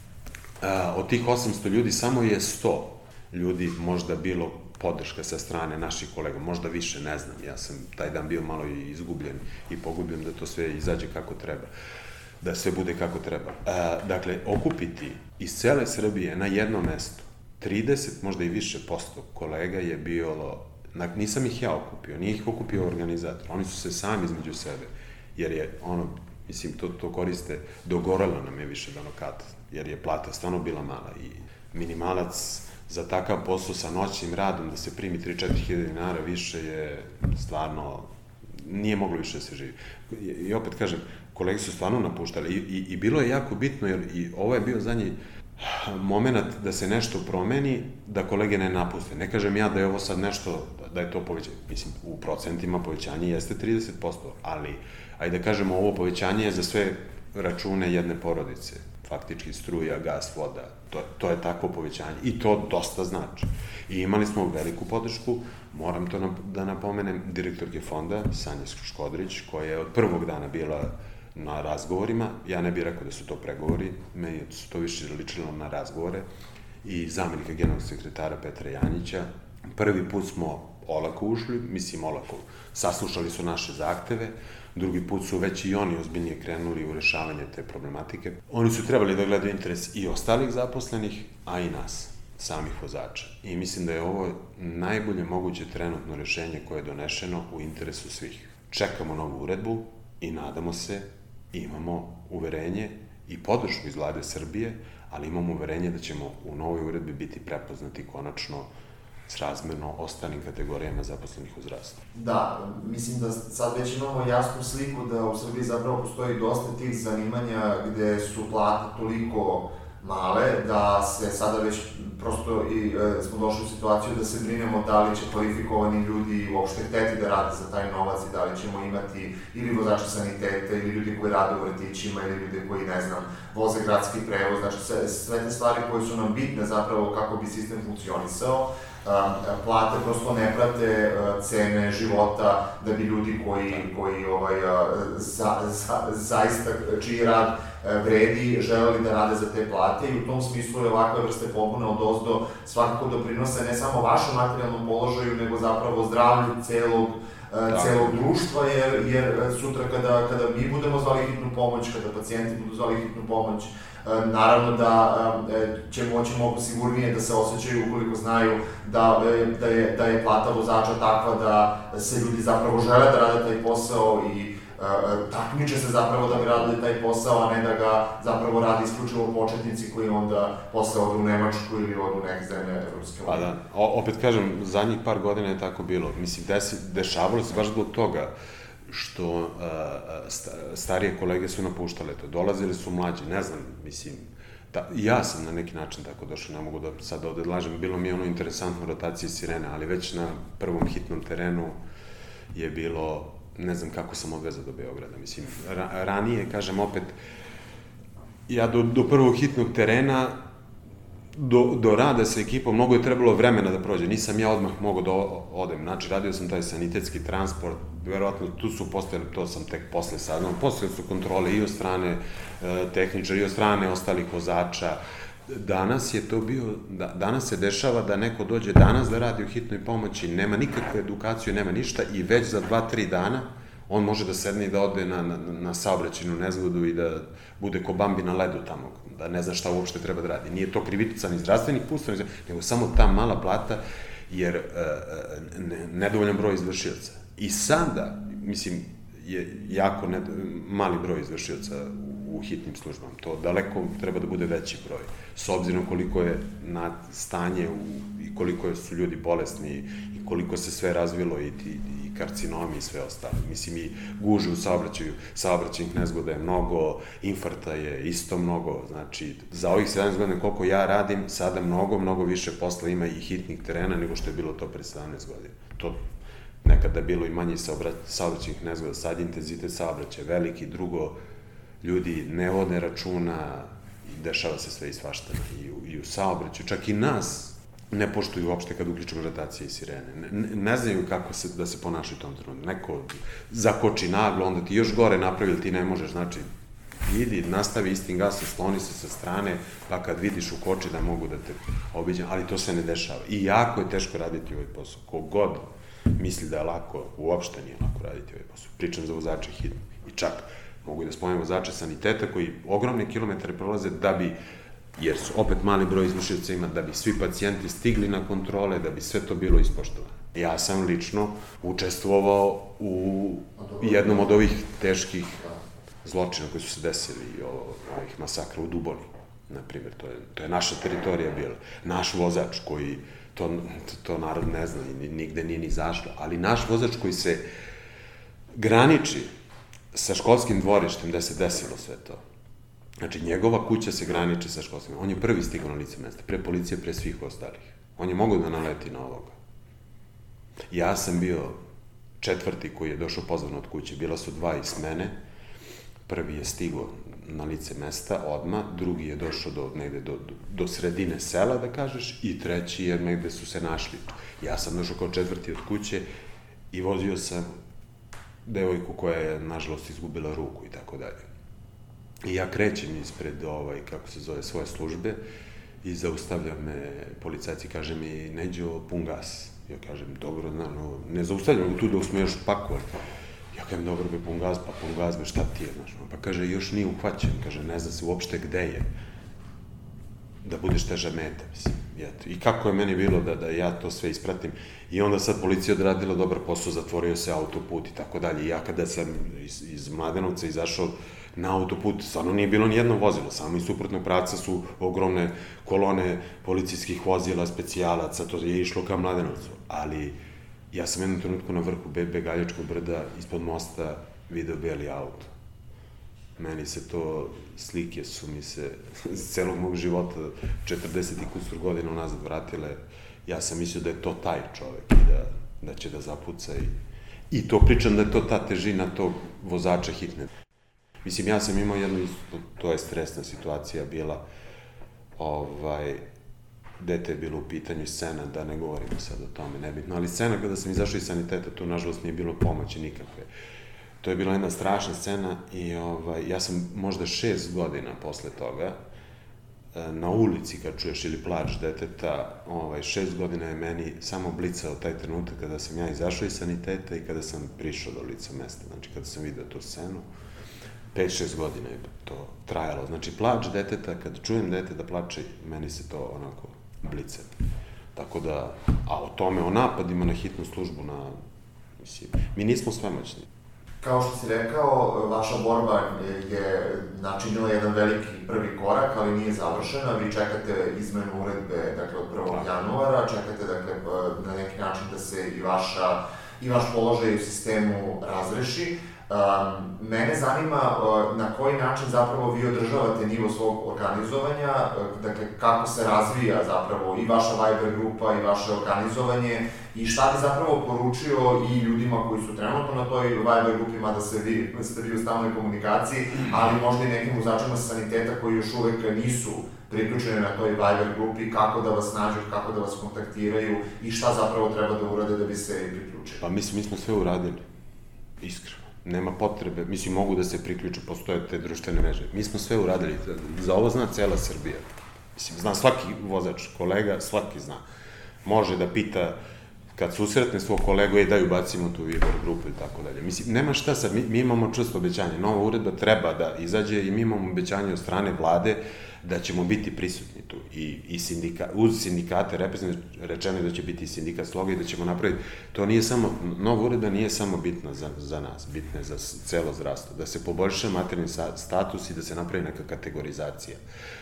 Od tih 800 ljudi samo je 100 ljudi možda bilo podrška sa strane naših kolega, možda više, ne znam, ja sam taj dan bio malo i izgubljen i pogubljen da to sve izađe kako treba, da sve bude kako treba. Dakle, okupiti iz cele Srbije na jednom mestu 30, možda i više posto kolega je bilo, nisam ih ja okupio, nije ih okupio organizator, oni su se sami između sebe, jer je mislim, to koriste, dogorelo nam je više donokad, jer je plata stvarno bila mala i minimalac za takav posao sa noćnim radom da se primi 3-4 hiljade dinara više je stvarno, nije moglo više da se živi. I opet kažem, kolege su stvarno napuštali i bilo je jako bitno, jer i ovo je bio zadnji moment da se nešto promeni, da kolege ne napuste. Ne kažem ja da je ovo sad nešto, da je to povećanje, mislim, u procentima povećanje jeste 30%, ali, ajde da kažemo, ovo povećanje je za sve račune jedne porodice, faktički struja, gas, voda, to je takvo povećanje i to dosta znači. I imali smo veliku podršku, moram to da napomenem, direktorke fonda, Sanja Škodrić, koja je od prvog dana bila na razgovorima, ja ne bih rekao da su to pregovori, meni su to više ličilo na razgovore, i zamenika generalnog sekretara Petra Janjića. Prvi put smo olako ušli, saslušali su naše zahteve, drugi put su već i oni ozbiljnije krenuli u rešavanje te problematike. Oni su trebali da gledaju interes i ostalih zaposlenih, a i nas, samih vozača. I mislim da je ovo najbolje moguće trenutno rešenje koje je donešeno u interesu svih. Čekamo novu uredbu i nadamo se, imamo uverenje i podršku iz vlade Srbije, ali imamo uverenje da ćemo u novoj uredbi biti prepoznati konačno srazmerno ostalim kategorijama zaposlenih u zdravstvu. Da, mislim da sad već imamo jasnu sliku da u Srbiji zapravo postoji dosta tih zanimanja gde su plate toliko male, da se sada već prosto smo došli u situaciju da se brinemo da li će kvalifikovani ljudi uopšte hteti da rade za taj novac i da li ćemo imati ili vozače saniteta ili ljudi koji rade u vrtićima ili ljudi koji, ne znam, voze gradski prevoz, znači sve te stvari koje su nam bitne zapravo kako bi sistem funkcionisao. Plate prosto ne prate cene života da bi ljudi koji zaista čiji rad vredi želeli da rade za te plate i u tom smislu je ovakve vrste pobune od ozdo svakako doprinose ne samo vašem materijalnom položaju nego zapravo zdravlju celog društva jer sutra kada mi budemo zvali hitnu pomoć, kada pacijenti budu zvali hitnu pomoć, naravno da će moći mnogo sigurnije da se osjećaju ukoliko znaju da je plata vozača takva da se ljudi zapravo žele da rade taj posao i takmiče se zapravo da bi radili taj posao, a ne da ga zapravo radi isključivo početnici koji onda posle odu u Nemačku ili odu u neke zemlje Evropske unije. Pa da, opet kažem, zadnjih par godina je tako bilo. Mislim, dešavalo se baš zbog toga što starije kolege su napuštale to, dolazili su mlađi, ne znam, mislim, ja sam na neki način tako došao, ne mogu da sad ovde lažem, bilo mi je ono interesantno rotacije sirene, ali već na prvom hitnom terenu je bilo, ne znam kako sam odvezao do Beograda, mislim, ranije, kažem opet, ja do prvog hitnog terena, do rada sa ekipom, mnogo je trebalo vremena da prođe, nisam ja odmah mogao da odem, znači radio sam taj sanitetski transport, verovatno tu su postojali, to sam tek posle saznao, postojali su kontrole i od strane tehničara i od strane ostalih vozača. Danas se dešava da neko dođe danas da radi u hitnoj pomoći, nema nikakve edukaciju, nema ništa i već za 2-3 dana on može da sedne i da ode na saobraćajnu nezgodu i da bude ko Bambi na ledu tamo, da ne zna šta uopšte treba da radi. Nije to krivica ni zdravstvenih ustanova, nego samo ta mala plata, jer nedovoljan broj izvršioca. I sada, mislim, je jako mali broj izvršioca u hitnim službama. To daleko treba da bude veći broj. S obzirom koliko je stanje i koliko su ljudi bolesni i koliko se sve razvilo i karcinomi i sve ostalo. Mislim, i guže u saobraćaju, saobraćajnih nezgoda je mnogo, infarkta je isto mnogo, znači, za ovih 17 godina koliko ja radim, sada mnogo više posla ima i hitnih terena nego što je bilo to pre 17 godina. To nekada je bilo i manje saobraćajnih nezgoda, sad intenzitet saobraćaja veliki, drugo, ljudi ne vode računa i dešava se sve i svašta i u saobraćaju, čak i nas ne poštuju uopšte kad uključimo rotacije i sirene. Ne znaju kako da se ponašaju u tom trenutku. Neko zakoči naglo, onda ti još gore napravi, ti ne možeš, znači, idi, nastavi istim gasom, sloni se sa strane, pa kad vidiš u koči da mogu da te obiđem, ali to se ne dešava. I jako je teško raditi ovaj posao. Kogod misli da je lako, uopšte nije lako raditi ovaj posao. Pričam za vozače hitno. I čak mogu i da spomenem vozače saniteta koji ogromne kilometre prolaze da bi, jer su opet mali broj izvršioca ima, da bi svi pacijenti stigli na kontrole, da bi sve to bilo ispoštovano. Ja sam lično učestvovao u jednom od ovih teških zločina koji su se desili, ovih masakra u Duboni, na primjer, to je naša teritorija bila. Naš vozač koji, to narod ne zna, nigde nije ni zašlo, ali naš vozač koji se graniči sa školskim dvorištem gde se desilo sve to. Znači, njegova kuća se graniči sa školskim. On je prvi stigao na lice mesta, pre policije, pre svih ostalih. On je mogao da naleti na ovoga. Ja sam bio četvrti koji je došao pozvan od kuće. Bila su dva iz mene. Prvi je stigao na lice mesta odmah, drugi je došao do sredine sela, da kažeš, i treći je negde su se našli. Ja sam došao kao četvrti od kuće i vozio sam devojku koja je, nažalost, izgubila ruku i tako dalje. I ja krećem ispred, kako se zove, svoje službe i zaustavlja me policajci, kaže mi, Neđo, pun gas. Ja kažem, dobro, ne zaustavljam tu dok smo još pakovali. Ja kažem, dobro, pun gas, šta ti je, znaš. Pa kaže, još nije uhvaćen, kaže, ne zna se uopšte gde je, da budeš teža meta, mislim. I kako je meni bilo da ja to sve ispratim. I onda sad policija odradila dobar posao, zatvorio se autoput i tako dalje. I ja kada sam iz Mladenovca izašao na autoput, stvarno nije bilo ni jedno vozilo, samo iz suprotnog pravca su ogromne kolone policijskih vozila, specijalaca, to je išlo ka Mladenovcu. Ali ja sam jednom trenutku na vrhu Begaljačkog brda, ispod mosta, video beli auto. Meni se to, slike su mi se celog mog života, 40 i kusur godina unazad vratile. Ja sam mislio da je to taj čovek i da će da zapuca i to pričam da je to ta težina tog vozača hitne. Mislim, ja sam imao jednu isto, to je stresna situacija bila, dete je bilo u pitanju, scena, da ne govorimo sad o tome, nebitno, ali scena kada sam izašao iz saniteta, tu nažalost nije bilo pomoći nikakve. To je bila jedna strašna scena i ja sam možda 6 godina posle toga na ulici kad čuješ ili plač deteta, 6 godina je meni samo blicao taj trenutak kada sam ja izašao iz saniteta i kada sam prišao do lica mesta, znači kada sam vidio tu scenu. 5-6 godina je to trajalo. Znači, plač deteta, kad čujem dete da plače, meni se to onako blice. Tako da, a o tome, o napadima na hitnu službu, mislim, mi nismo svemoćni. Kao što si rekao, vaša borba je načinila jedan veliki prvi korak, ali nije završena. Vi čekate izmenu uredbe, dakle, od 1. januara, čekate, dakle, na neki način da se i vaš položaj u sistemu razreši. Mene zanima na koji način zapravo vi održavate nivo svog organizovanja, dakle kako se razvija zapravo i vaša Viber grupa i vaše organizovanje i šta bi zapravo poručio i ljudima koji su trenutno na toj Viber grupi, mada ste vi u stalnoj komunikaciji, ali možda i nekim vozačima saniteta koji još uvek nisu priključeni na toj Viber grupi, kako da vas nađu, kako da vas kontaktiraju i šta zapravo treba da urade da bi se priključili. Pa mislim, mi smo sve uradili, iskreno. Nema potrebe, mislim, mogu da se priključe, postoje te društvene mreže. Mi smo sve uradili, za ovo zna cela Srbija. Mislim, zna svaki vozač, kolega, svaki zna. Može da pita, kad susretne svog kolegu, daj ubacimo tu Viber grupu i tako dalje. Mislim, nema šta sad, mi imamo čvrsto obećanje. Nova uredba treba da izađe i mi imamo obećanje od strane vlade da ćemo biti prisutni tu. I uz sindikate rečeno je da će biti i sindikat Sloga i da ćemo napraviti. To nije samo, nova uredba nije samo bitna za nas, bitna je za celo zdravstvo. Da se poboljša materijalni status i da se napravi neka kategorizacija.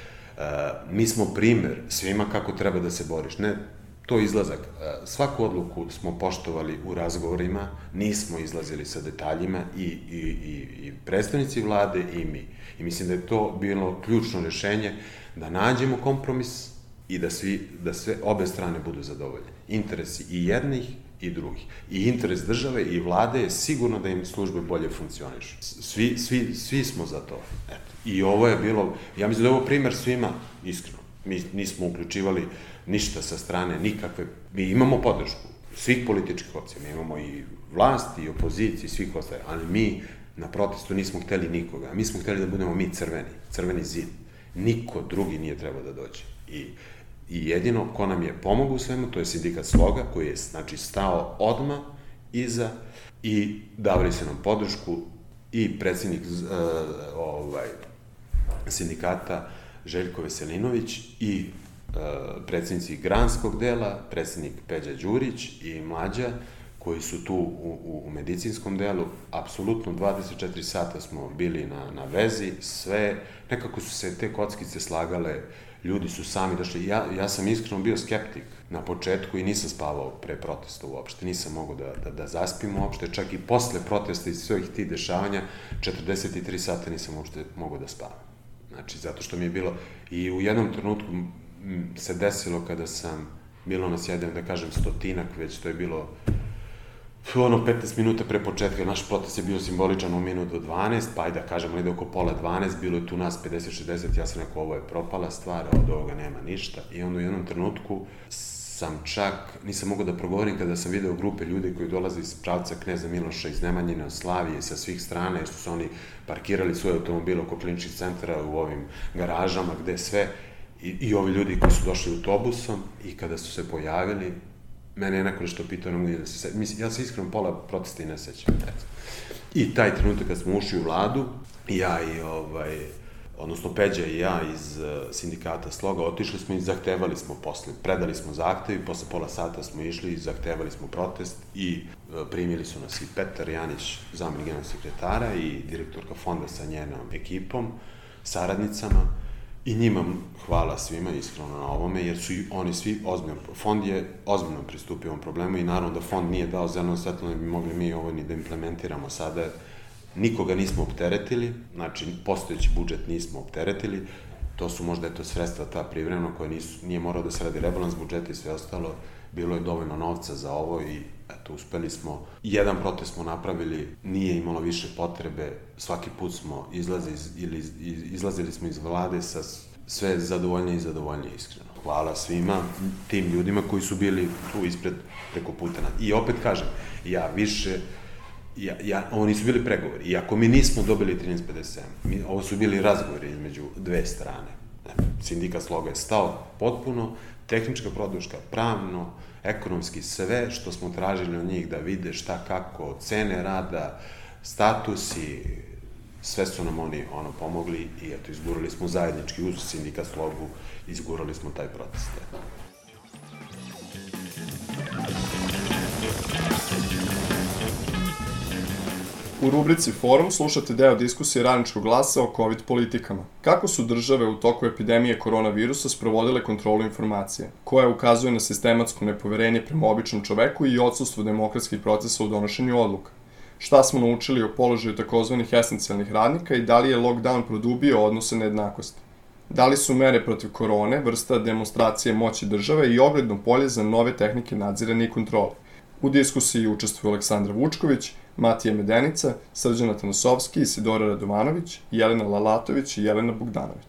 Mi smo primer svima kako treba da se boriš. Ne, to je izlazak. Svaku odluku smo poštovali u razgovorima, nismo izlazili sa detaljima i predstavnici vlade i mi. I mislim da je to bilo ključno rešenje, da nađemo kompromis i da sve obe strane budu zadovoljene. Interesi i jednih i drugih. I interes države i vlade je sigurno da im službe bolje funkcionišu. Svi smo za to. I ovo je bilo, ja mislim da je ovo primer svima, iskreno. Mi nismo uključivali ništa sa strane, nikakve, mi imamo podršku svih političkih opcija, mi imamo i vlasti, i opoziciji, svih ostalih, ali mi na protestu nismo hteli nikoga, mi smo hteli da budemo mi crveni zid, niko drugi nije trebao da dođe. I jedino ko nam je pomogao u svemu, to je sindikat Sloga, koji je, znači, stao odmah iza i davali se nam podršku i predsjednik sindikata Željko Veselinović i predsjednici granskog dela, predsjednik Peđa Đurić i Mlađa, koji su tu u medicinskom delu, apsolutno 24 sata smo bili na vezi, sve, nekako su se te kockice slagale, ljudi su sami došli. Ja sam iskreno bio skeptik na početku i nisam spavao pre protesta uopšte, nisam mogao da zaspim uopšte, čak i posle protesta i svojih tih dešavanja, 43 sata nisam uopšte mogao da spavam. Znači, zato što mi je bilo, i u jednom trenutku se desilo kada sam, bilo nas jedan, da kažem, 100-ak, već to je bilo 15 minuta pre početka, naš protest je bio simboličan u minutu 12, pa ajde da kažemo negde oko pola 12, bilo je tu nas 50-60, ja sam rekao, ovo je propala stvar, od ovoga nema ništa, i onda u jednom trenutku sam čak, nisam mogao da progovorim kada sam video grupe ljudi koji dolaze iz pravca Kneza Miloša, iz Nemanjine, od Slavije, sa svih strana, jer su se oni parkirali svoje automobile oko kliničkih centara u ovim garažama, gde sve, i ovi ljudi koji su došli autobusom i kada su se pojavili, mene je neko nešto pitao, ne mogu da se sećam. Mislim, ja se iskreno pola protesta i ne sećam. I taj trenutak kad smo ušli u vladu, ja i odnosno Peđa i ja iz sindikata Sloga, otišli smo i zahtevali smo posle. Predali smo zahtev i posle pola sata smo išli i zahtevali smo protest i primili su nas i Petar Janić, zamenik generalnog sekretara i direktorka fonda sa njenom ekipom, saradnicama. I njima hvala svima iskreno na ovome, jer su oni svi ozbiljno, fond je ozbiljno pristupio ovom problemu i naravno da fond nije dao zeleno svetlo, ne bi mogli mi ovo ni da implementiramo sada. Nikoga nismo opteretili, znači postojeći budžet nismo opteretili, to su možda sredstva ta privremena koja nije morao da se radi rebalans budžeta i sve ostalo, bilo je dovoljno novca za ovo i eto, uspeli smo. Jedan protest smo napravili, nije imalo više potrebe, svaki put smo izlazili smo iz vlade sa sve zadovoljnije i zadovoljnije iskreno. Hvala svima tim ljudima koji su bili tu ispred preko puta. I opet kažem, ovo nisu bili pregovori. I ako mi nismo dobili 13.57, ovo su bili razgovori između dve strane. Sindikat Sloga je stao potpuno, tehnička podrška, pravno, ekonomski, sve što smo tražili od njih da vide šta, kako, cene rada, statusi, sve su nam oni pomogli i eto, izgurali smo zajednički uz sindikat Slogu, izgurali smo taj protest. U rubrici Forum slušate deo diskusije Radničkog glasa o COVID politikama. Kako su države u toku epidemije koronavirusa sprovodile kontrolu informacije, koja ukazuje na sistematsko nepoverenje prema običnom čoveku i odsustvo demokratskih procesa u donošenju odluka? Šta smo naučili o položaju takozvanih esencijalnih radnika i da li je lockdown produbio odnose nejednakosti? Da li su mere protiv korone vrsta demonstracije moći države i ogledno polje za nove tehnike nadziranja i kontrole? U diskusiji učestvuju Aleksandra Vučković, Matija Medenica, Srđan Atanasovski, Isidora Radovanović, Jelena Lalatović i Jelena Bogdanović.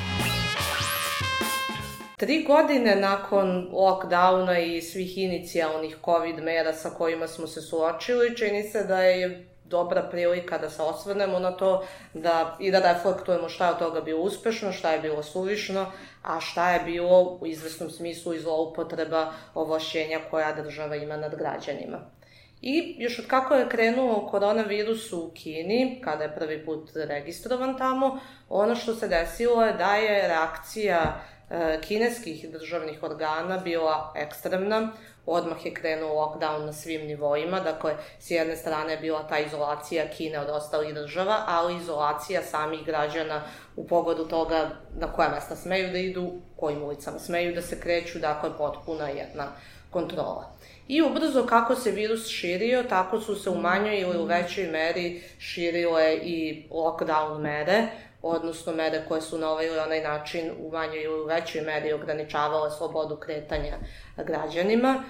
3 godine nakon lockdowna i svih inicijalnih COVID mera sa kojima smo se suočili, čini se da je dobra prilika da se osvrnemo na to i da reflektujemo šta je od toga bilo uspešno, šta je bilo suvišno, a šta je bilo u izvesnom smislu i zloupotreba ovlašćenja koja država ima nad građanima. I još od kako je krenuo koronavirus u Kini, kada je prvi put registrovan tamo, ono što se desilo je da je reakcija kineskih državnih organa bila ekstremna. Odmah je krenuo lockdown na svim nivoima, dakle, s jedne strane je bila ta izolacija Kine od ostalih država, ali izolacija samih građana u pogledu toga na koja mesta smeju da idu, kojim ulicama smeju da se kreću, dakle, potpuna jedna kontrola. I ubrzo kako se virus širio, tako su se u manjoj ili u većoj meri širile i lockdown mere, odnosno mere koje su na ovaj ili onaj način u manjoj ili u većoj meri ograničavale slobodu kretanja građanima.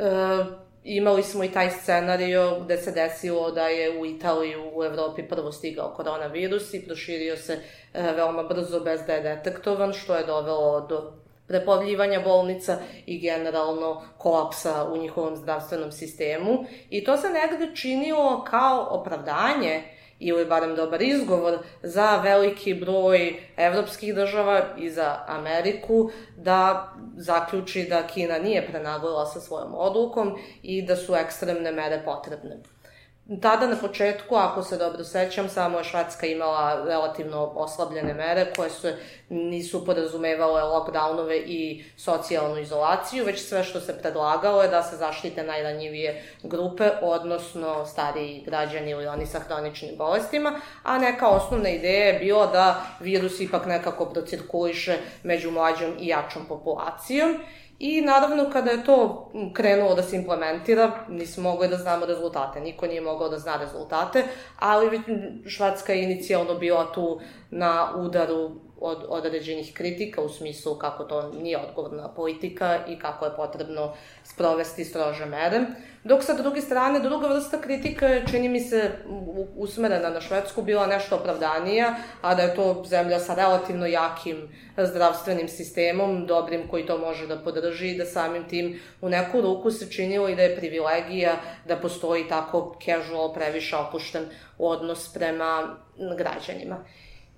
Imali smo i taj scenario gde se desilo da je u Italiji u Evropi prvo stigao koronavirus i proširio se veoma brzo bez da je detektovan, što je dovelo do preplavljivanja bolnica i generalno kolapsa u njihovom zdravstvenom sistemu. I to se negde činilo kao opravdanje ili barem dobar izgovor za veliki broj evropskih država i za Ameriku da zaključi da Kina nije prenaglila sa svojom odlukom i da su ekstremne mere potrebne. Tada na početku, ako se dobro sećam, samo je Švedska imala relativno oslabljene mere koje nisu podrazumevale lockdownove i socijalnu izolaciju, već sve što se predlagalo je da se zaštite najranjivije grupe, odnosno stariji građani ili oni sa hroničnim bolestima, a neka osnovna ideja je bila da virus ipak nekako procirkuliše među mlađom i jačom populacijom. I naravno kada je to krenulo da se implementira, nismo mogli da znamo rezultate, niko nije mogao da zna rezultate, ali Švedska je inicijalno bila tu na udaru od određenih kritika u smislu kako to nije odgovorna politika i kako je potrebno sprovesti strože mere. Dok sa druge strane, druga vrsta kritika je, čini mi se, usmerena na Švedsku, bila nešto opravdanija, a da je to zemlja sa relativno jakim zdravstvenim sistemom, dobrim koji to može da podrži i da samim tim u neku ruku se činilo i da je privilegija da postoji tako casual, previše opušten odnos prema građanima.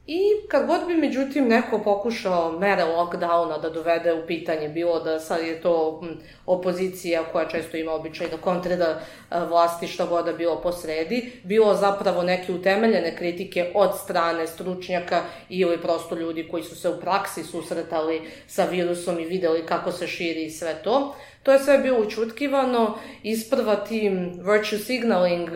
I kad god bi, međutim, neko pokušao mere lockdowna da dovede u pitanje, bilo da sad je to opozicija koja često ima običaj da kontrira vlasti šta god da bilo posredi, bilo zapravo neke utemeljene kritike od strane stručnjaka ili prosto ljudi koji su se u praksi susretali sa virusom i videli kako se širi i sve to. To je sve bilo učutkivano, isprva tim virtue signaling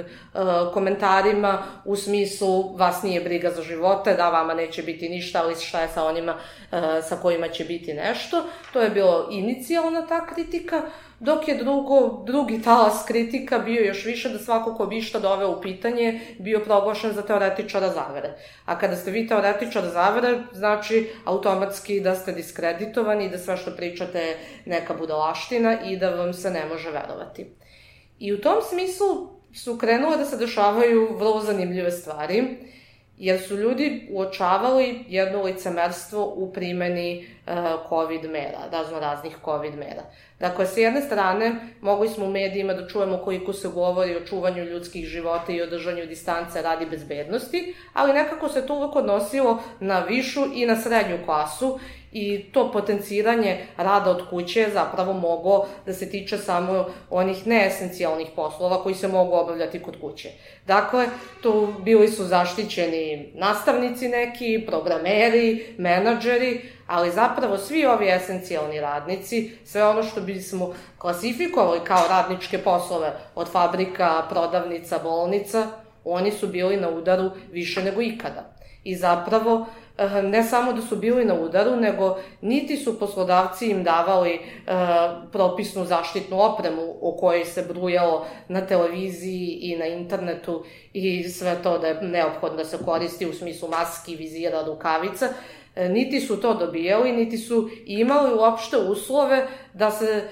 komentarima u smislu vas nije briga za živote, da vama neće biti ništa, ali šta je sa onima sa kojima će biti nešto. To je bilo inicijalna ta kritika, dok je drugi talas kritika bio još više da svako ko bi išta doveo u pitanje bio proglašen za teoretičara zavere. A kada ste vi teoretičar zavere, znači automatski da ste diskreditovani i da sve što pričate je neka budalaština i da vam se ne može verovati. I u tom smislu su krenule da se dešavaju vrlo zanimljive stvari, jer su ljudi uočavali jedno licemerstvo u primeni COVID mera, raznih COVID mera. Dakle, s jedne strane, mogli smo u medijima da čujemo koliko se govori o čuvanju ljudskih života i o držanju distance radi bezbednosti, ali nekako se to uvek odnosilo na višu i na srednju klasu i to potenciranje rada od kuće je zapravo moglo da se tiče samo onih neesencijalnih poslova koji se mogu obavljati kod kuće. Dakle, tu bili su zaštićeni nastavnici neki, programeri, menadžeri, ali zapravo svi ovi esencijalni radnici, sve ono što bismo klasifikovali kao radničke poslove od fabrika, prodavnica, bolnica, oni su bili na udaru više nego ikada. I zapravo, ne samo da su bili na udaru, nego niti su poslodavci im davali propisnu zaštitnu opremu o kojoj se brujalo na televiziji i na internetu i sve to da je neophodno da se koristi u smislu maski, vizira, rukavica, niti su to dobijali, niti su imali uopšte uslove da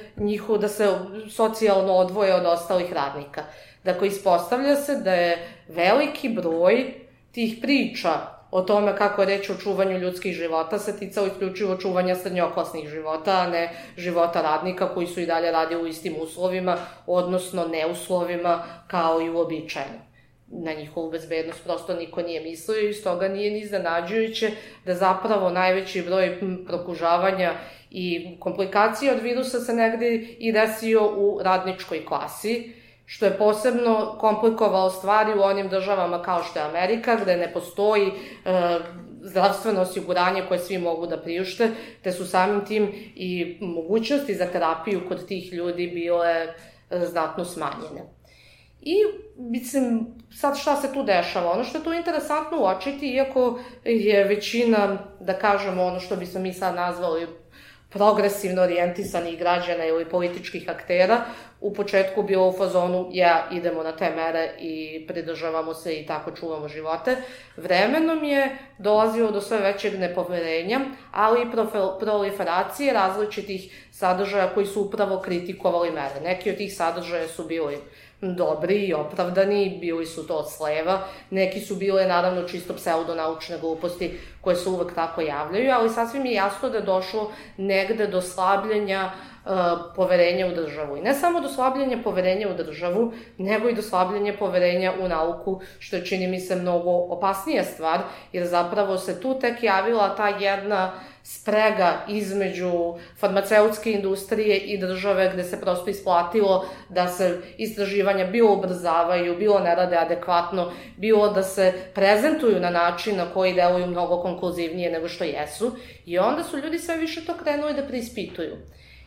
se socijalno odvoje od ostalih radnika. Dakle, ispostavlja se da je veliki broj tih priča o tome kako je reč o čuvanju ljudskih života se ticalo isključivo čuvanja srednjoklasnih života, a ne života radnika koji su i dalje radili u istim uslovima, odnosno neuslovima kao i uobičajeno. Na njihovu bezbednost prosto niko nije mislio i stoga nije ni iznenađujuće da zapravo najveći broj prokužavanja i komplikacija od virusa se negde i desio u radničkoj klasi, što je posebno komplikovalo stvari u onim državama kao što je Amerika, gde ne postoji zdravstveno osiguranje koje svi mogu da priušte, te su samim tim i mogućnosti za terapiju kod tih ljudi bile znatno smanjene. I, mislim, sad šta se tu dešava? Ono što je tu interesantno uočiti, iako je većina, da kažemo, ono što bismo mi sad nazvali progresivno orijentisanih građana ili političkih aktera, u početku bilo u fazonu idemo na te mere i pridržavamo se i tako čuvamo živote. Vremenom je dolazilo do sve većeg nepoverenja, ali i proliferacije različitih sadržaja koji su upravo kritikovali mere. Neki od tih sadržaja su bili dobri i opravdani, bili su to od sleva, neki su bile naravno čisto pseudonaučne gluposti koje se uvek tako javljaju, ali sasvim je jasno da je došlo negde do slabljenja poverenja u državu. I ne samo do slabljenja poverenja u državu, nego i do slabljenja poverenja u nauku, što je, čini mi se, mnogo opasnija stvar, jer zapravo se tu tek javila ta jedna sprega između farmaceutske industrije i države, gde se prosto isplatilo da se istraživanja bilo ubrzavaju, bilo ne rade adekvatno, bilo da se prezentuju na način na koji deluju mnogo konkluzivnije nego što jesu, i onda su ljudi sve više to krenuli da preispituju.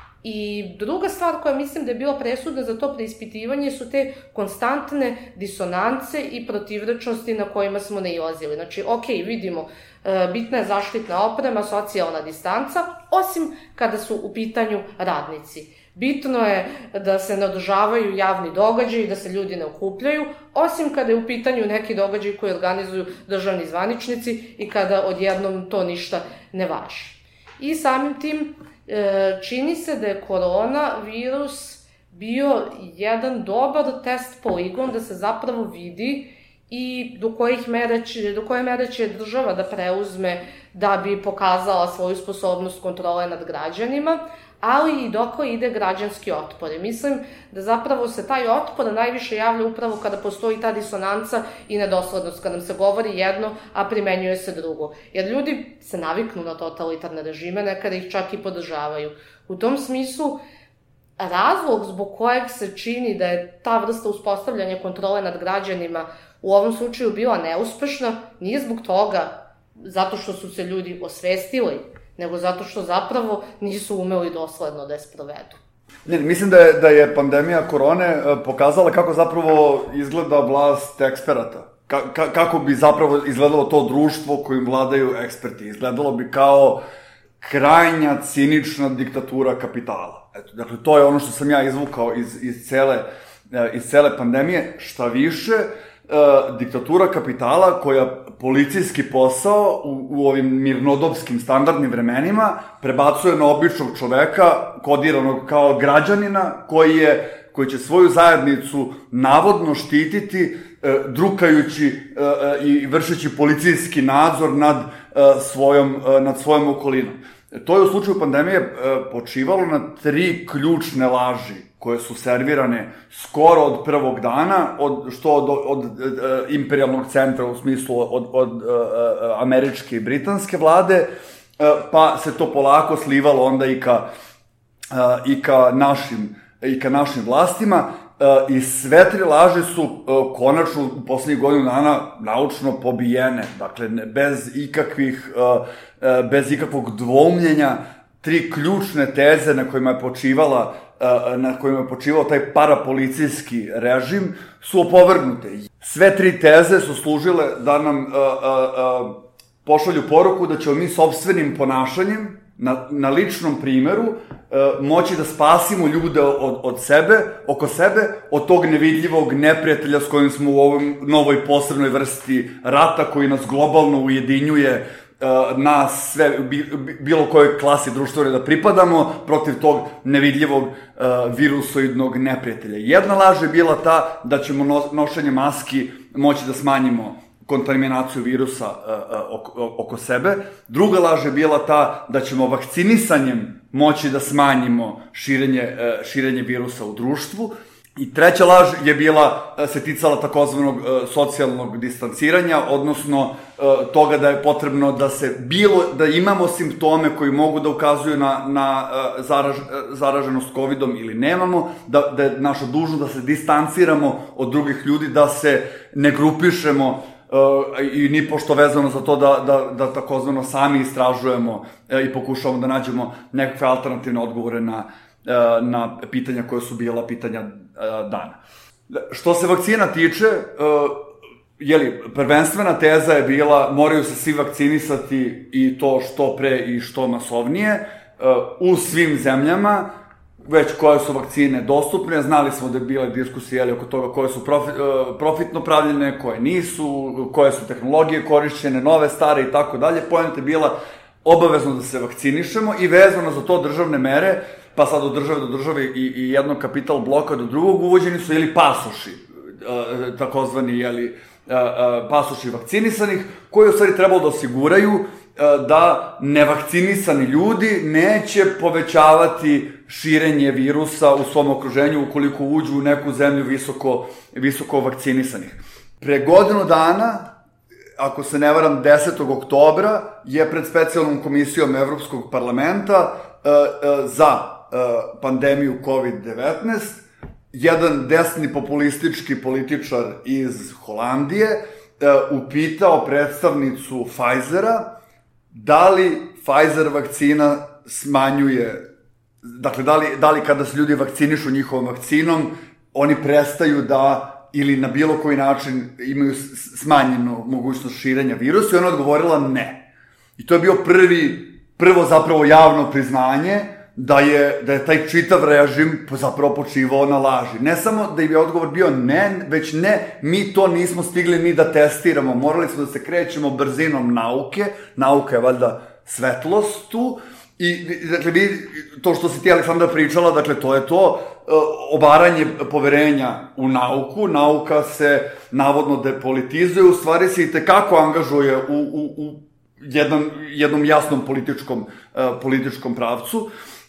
I druga stvar koja mislim da je bila presudna za to preispitivanje su te konstantne disonance i protivrečnosti na kojima smo nailazili. Znači, vidimo, bitna je zaštitna oprema, socijalna distanca, osim kada su u pitanju radnici. Bitno je da se ne održavaju javni događaji, da se ljudi ne okupljaju, osim kada je u pitanju neki događaj koji organizuju državni zvaničnici i kada odjednom to ništa ne važi. I samim tim čini se da je koronavirus bio jedan dobar test poligon da se zapravo vidi i do koje mere će država da preuzme da bi pokazala svoju sposobnost kontrole nad građanima, ali i dokle ide građanski otpor. I mislim da zapravo se taj otpor najviše javlja upravo kada postoji ta disonanca i nedoslednost, kada nam se govori jedno, a primenjuje se drugo. Jer ljudi se naviknu na totalitarne režime, nekada ih čak i podržavaju. U tom smislu, razlog zbog kojeg se čini da je ta vrsta uspostavljanja kontrole nad građanima u ovom slučaju bila neuspešna, nije zbog toga zato što su se ljudi osvestili, nego zato što zapravo nisu umeli dosledno da je sprovedu. Mislim da je pandemija korone pokazala kako zapravo izgleda vlast eksperata. Kako bi zapravo izgledalo to društvo kojim vladaju eksperti. Izgledalo bi kao krajnja cinična diktatura kapitala. Eto, dakle, to je ono što sam ja izvukao iz cele pandemije. Šta više, diktatura kapitala koja policijski posao u ovim mirnodopskim standardnim vremenima prebacuje na običnog čoveka, kodiranog kao građanina, koji će svoju zajednicu navodno štititi, drukajući i vršeći policijski nadzor nad svojom okolinom. To je u slučaju pandemije počivalo na 3 ključne laži koje su servirane skoro od prvog dana, od imperijalnog centra, u smislu od američke i britanske vlade, pa se to polako slivalo onda i ka našim vlastima. I sve 3 laži su konačno u poslednjih godinu dana naučno pobijene. Dakle, bez ikakvog dvoumljenja, 3 ključne teze na kojima je počivao taj parapolicijski režim su opovrgnute. Sve 3 teze su služile da nam pošalju poruku da ćemo mi sopstvenim ponašanjem, na ličnom primeru, moći da spasimo ljude oko sebe, od tog nevidljivog neprijatelja s kojim smo u ovoj novoj posebnoj vrsti rata koji nas globalno ujedinjuje, nas sve, bilo kojoj klasi društvene da pripadamo, protiv tog nevidljivog virusoidnog neprijatelja. Jedna laž je bila ta da ćemo nošenje maski moći da smanjimo kontaminaciju virusa oko sebe. Druga laž je bila ta da ćemo vakcinisanjem moći da smanjimo širenje virusa u društvu. I treća laž je se ticala takozvanog socijalnog distanciranja, odnosno toga da je potrebno da imamo simptome koji mogu da ukazuju na zaraženost COVID-om ili nemamo, da je naša dužnost da se distanciramo od drugih ljudi, da se ne grupišemo i ni pošto vezano za to da takozvano sami istražujemo i pokušavamo da nađemo nekakve alternativne odgovore na pitanja koja su bila pitanja dana. Što se vakcina tiče, prvenstvena teza je bila moraju se svi vakcinisati i to što pre i što masovnije u svim zemljama, već koje su vakcine dostupne. Znali smo da je bile diskusije oko toga koje su profitno pravljene, koje nisu, koje su tehnologije korišćene, nove, stare i tako dalje. Poenta je bila obavezno da se vakcinišemo i vezano za to državne mere, pa sad od države do države i jednog kapital bloka do drugog uvođeni su ili pasoši, takozvani pasoši vakcinisanih, koji u stvari trebalo da osiguraju da nevakcinisani ljudi neće povećavati širenje virusa u svom okruženju ukoliko uđu u neku zemlju visoko vakcinisanih. Pre godinu dana, ako se ne varam 10. oktobra, je pred specijalnom komisijom Evropskog parlamenta za pandemiju COVID-19 jedan desni populistički političar iz Holandije upitao predstavnicu Pfizera da li Pfizer vakcina smanjuje, dakle da li kada se ljudi vakcinišu njihovom vakcinom, oni prestaju da ili na bilo koji način imaju smanjenu mogućnost širenja virusa, i ona odgovorila ne. I to je bio prvo zapravo javno priznanje da je taj čitav režim zapravo počivao na laži. Ne samo da im je odgovor bio ne, već ne, mi to nismo stigli ni da testiramo, morali smo da se krećemo brzinom nauke, nauka je valjda svetlost tu, i dakle to što si ti, Aleksandra, pričala, dakle to je to, obaranje poverenja u nauku, nauka se navodno depolitizuje, u stvari se i tekako angažuje u jednom jasnom političkom pravcu.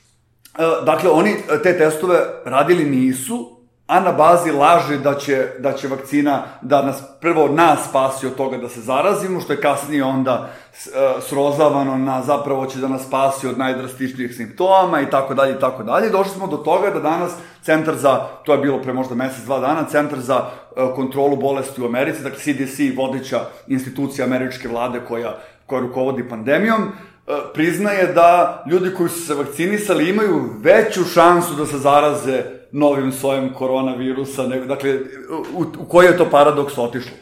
Dakle, oni te testove radili nisu, a na bazi laži da će vakcina da nas, prvo nas spasi od toga da se zarazimo, što je kasnije onda srozavano na zapravo će da nas spasi od najdrastičnijih simptoma i tako dalje i tako dalje. Došli smo do toga da danas Centar za, to je bilo pre možda mesec, 2 dana, Centar za kontrolu bolesti u Americi, dakle CDC, vodeća institucija američke vlade koja rukovodi pandemijom, priznaje da ljudi koji su se vakcinisali imaju veću šansu da se zaraze novim sojem koronavirusa, dakle, u koji je to paradoks otišlo.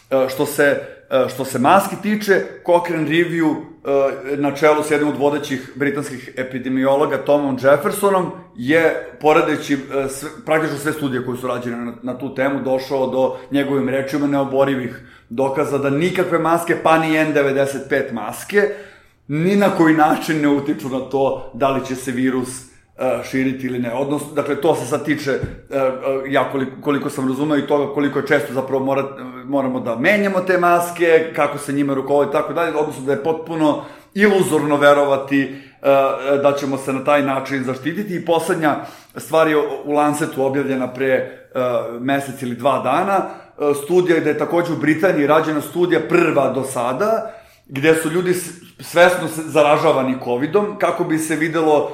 Što se maski tiče, Cochrane Review na čelu s jednim od vodećih britanskih epidemiologa Tomom Jeffersonom je, poredeći praktično sve studije koje su rađene na tu temu, došao do njegovim rečima neoborivih dokaza da nikakve maske, pa ni N95 maske, ni na koji način ne utiču na to da li će se virus širiti ili ne. Odnosno, dakle, to se sad tiče, ja koliko sam razumeo i toga koliko je često zapravo moramo da menjamo te maske, kako se njima rukovodi i tako dalje, odnosno da je potpuno iluzorno verovati da ćemo se na taj način zaštititi. I poslednja stvar je u Lancetu objavljena pre mesec ili 2 dana, studija gde je takođe u Britaniji rađena studija prva do sada, gde su ljudi svesno zaražavani COVID-om, kako bi se videlo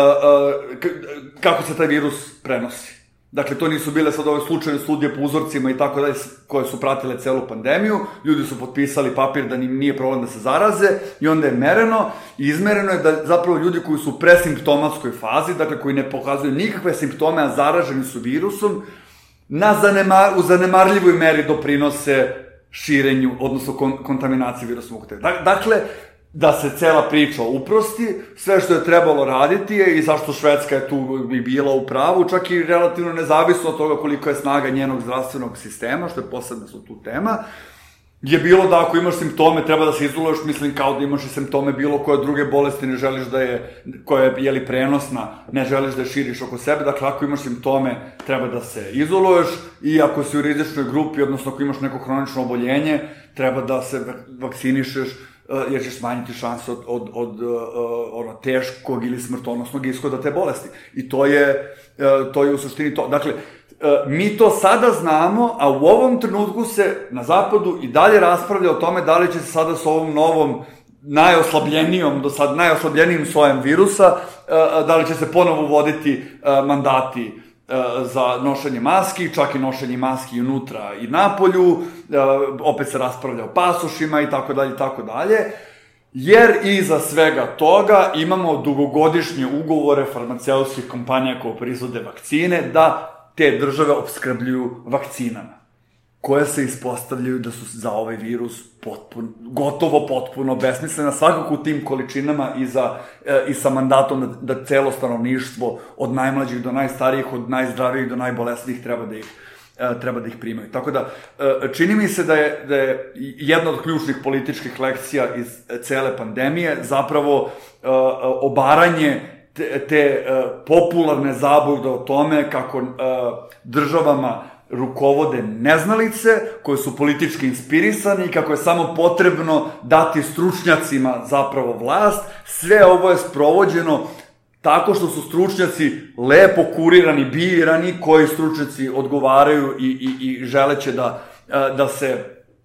kako se taj virus prenosi. Dakle, to nisu bile sad ove slučajne studije po uzorcima i tako dalje, koje su pratile celu pandemiju. Ljudi su potpisali papir da im nije problem da se zaraze i onda je mereno i izmereno je da zapravo ljudi koji su u presimptomatskoj fazi, dakle koji ne pokazuju nikakve simptome, a zaraženi su virusom, u zanemarljivoj meri doprinose širenju, odnosno kontaminaciji virusom ukupno. Dakle, da se cela priča uprosti, sve što je trebalo raditi je, i zašto Švedska je tu i bila u pravu, čak i relativno nezavisno od toga koliko je snaga njenog zdravstvenog sistema, što je posebno su tu tema, je bilo da ako imaš simptome treba da se izoluješ, mislim kao da imaš i simptome bilo koje druge bolesti, ne želiš da je, koja je prenosna, ne želiš da je širiš oko sebe, dakle ako imaš simptome treba da se izoluješ i ako si u rizičnoj grupi, odnosno ako imaš neko hronično oboljenje, treba da se vakcinišeš, jer ćeš smanjiti šansu od teškog ili smrtonosnog ishoda te bolesti. I to je u suštini to. Dakle, mi to sada znamo, a u ovom trenutku se na zapadu i dalje raspravlja o tome da li će se sada s ovom novom najoslabljenijim sojem virusa, da li će se ponovo uvoditi mandati za nošenje maski, čak i nošenje maski unutra i napolju, opet se raspravlja o pasošima i tako dalje, jer iza svega toga imamo dugogodišnje ugovore farmaceutskih kompanija koje proizvode vakcine da te države opskrbljuju vakcinama, koje se ispostavljaju da su za ovaj virus gotovo potpuno besmislena, svakako u tim količinama i sa mandatom da celo stanovništvo, od najmlađih do najstarijih, od najzdravijih do najbolesnijih, treba da ih primaju. Tako da, čini mi se da je jedna od ključnih političkih lekcija iz cele pandemije zapravo obaranje te popularne zablude o tome kako državama rukovode neznalice koje su politički inspirisani i kako je samo potrebno dati stručnjacima zapravo vlast. Sve ovo je sprovođeno tako što su stručnjaci lepo kurirani, birani, koji stručnjaci odgovaraju i želeće da se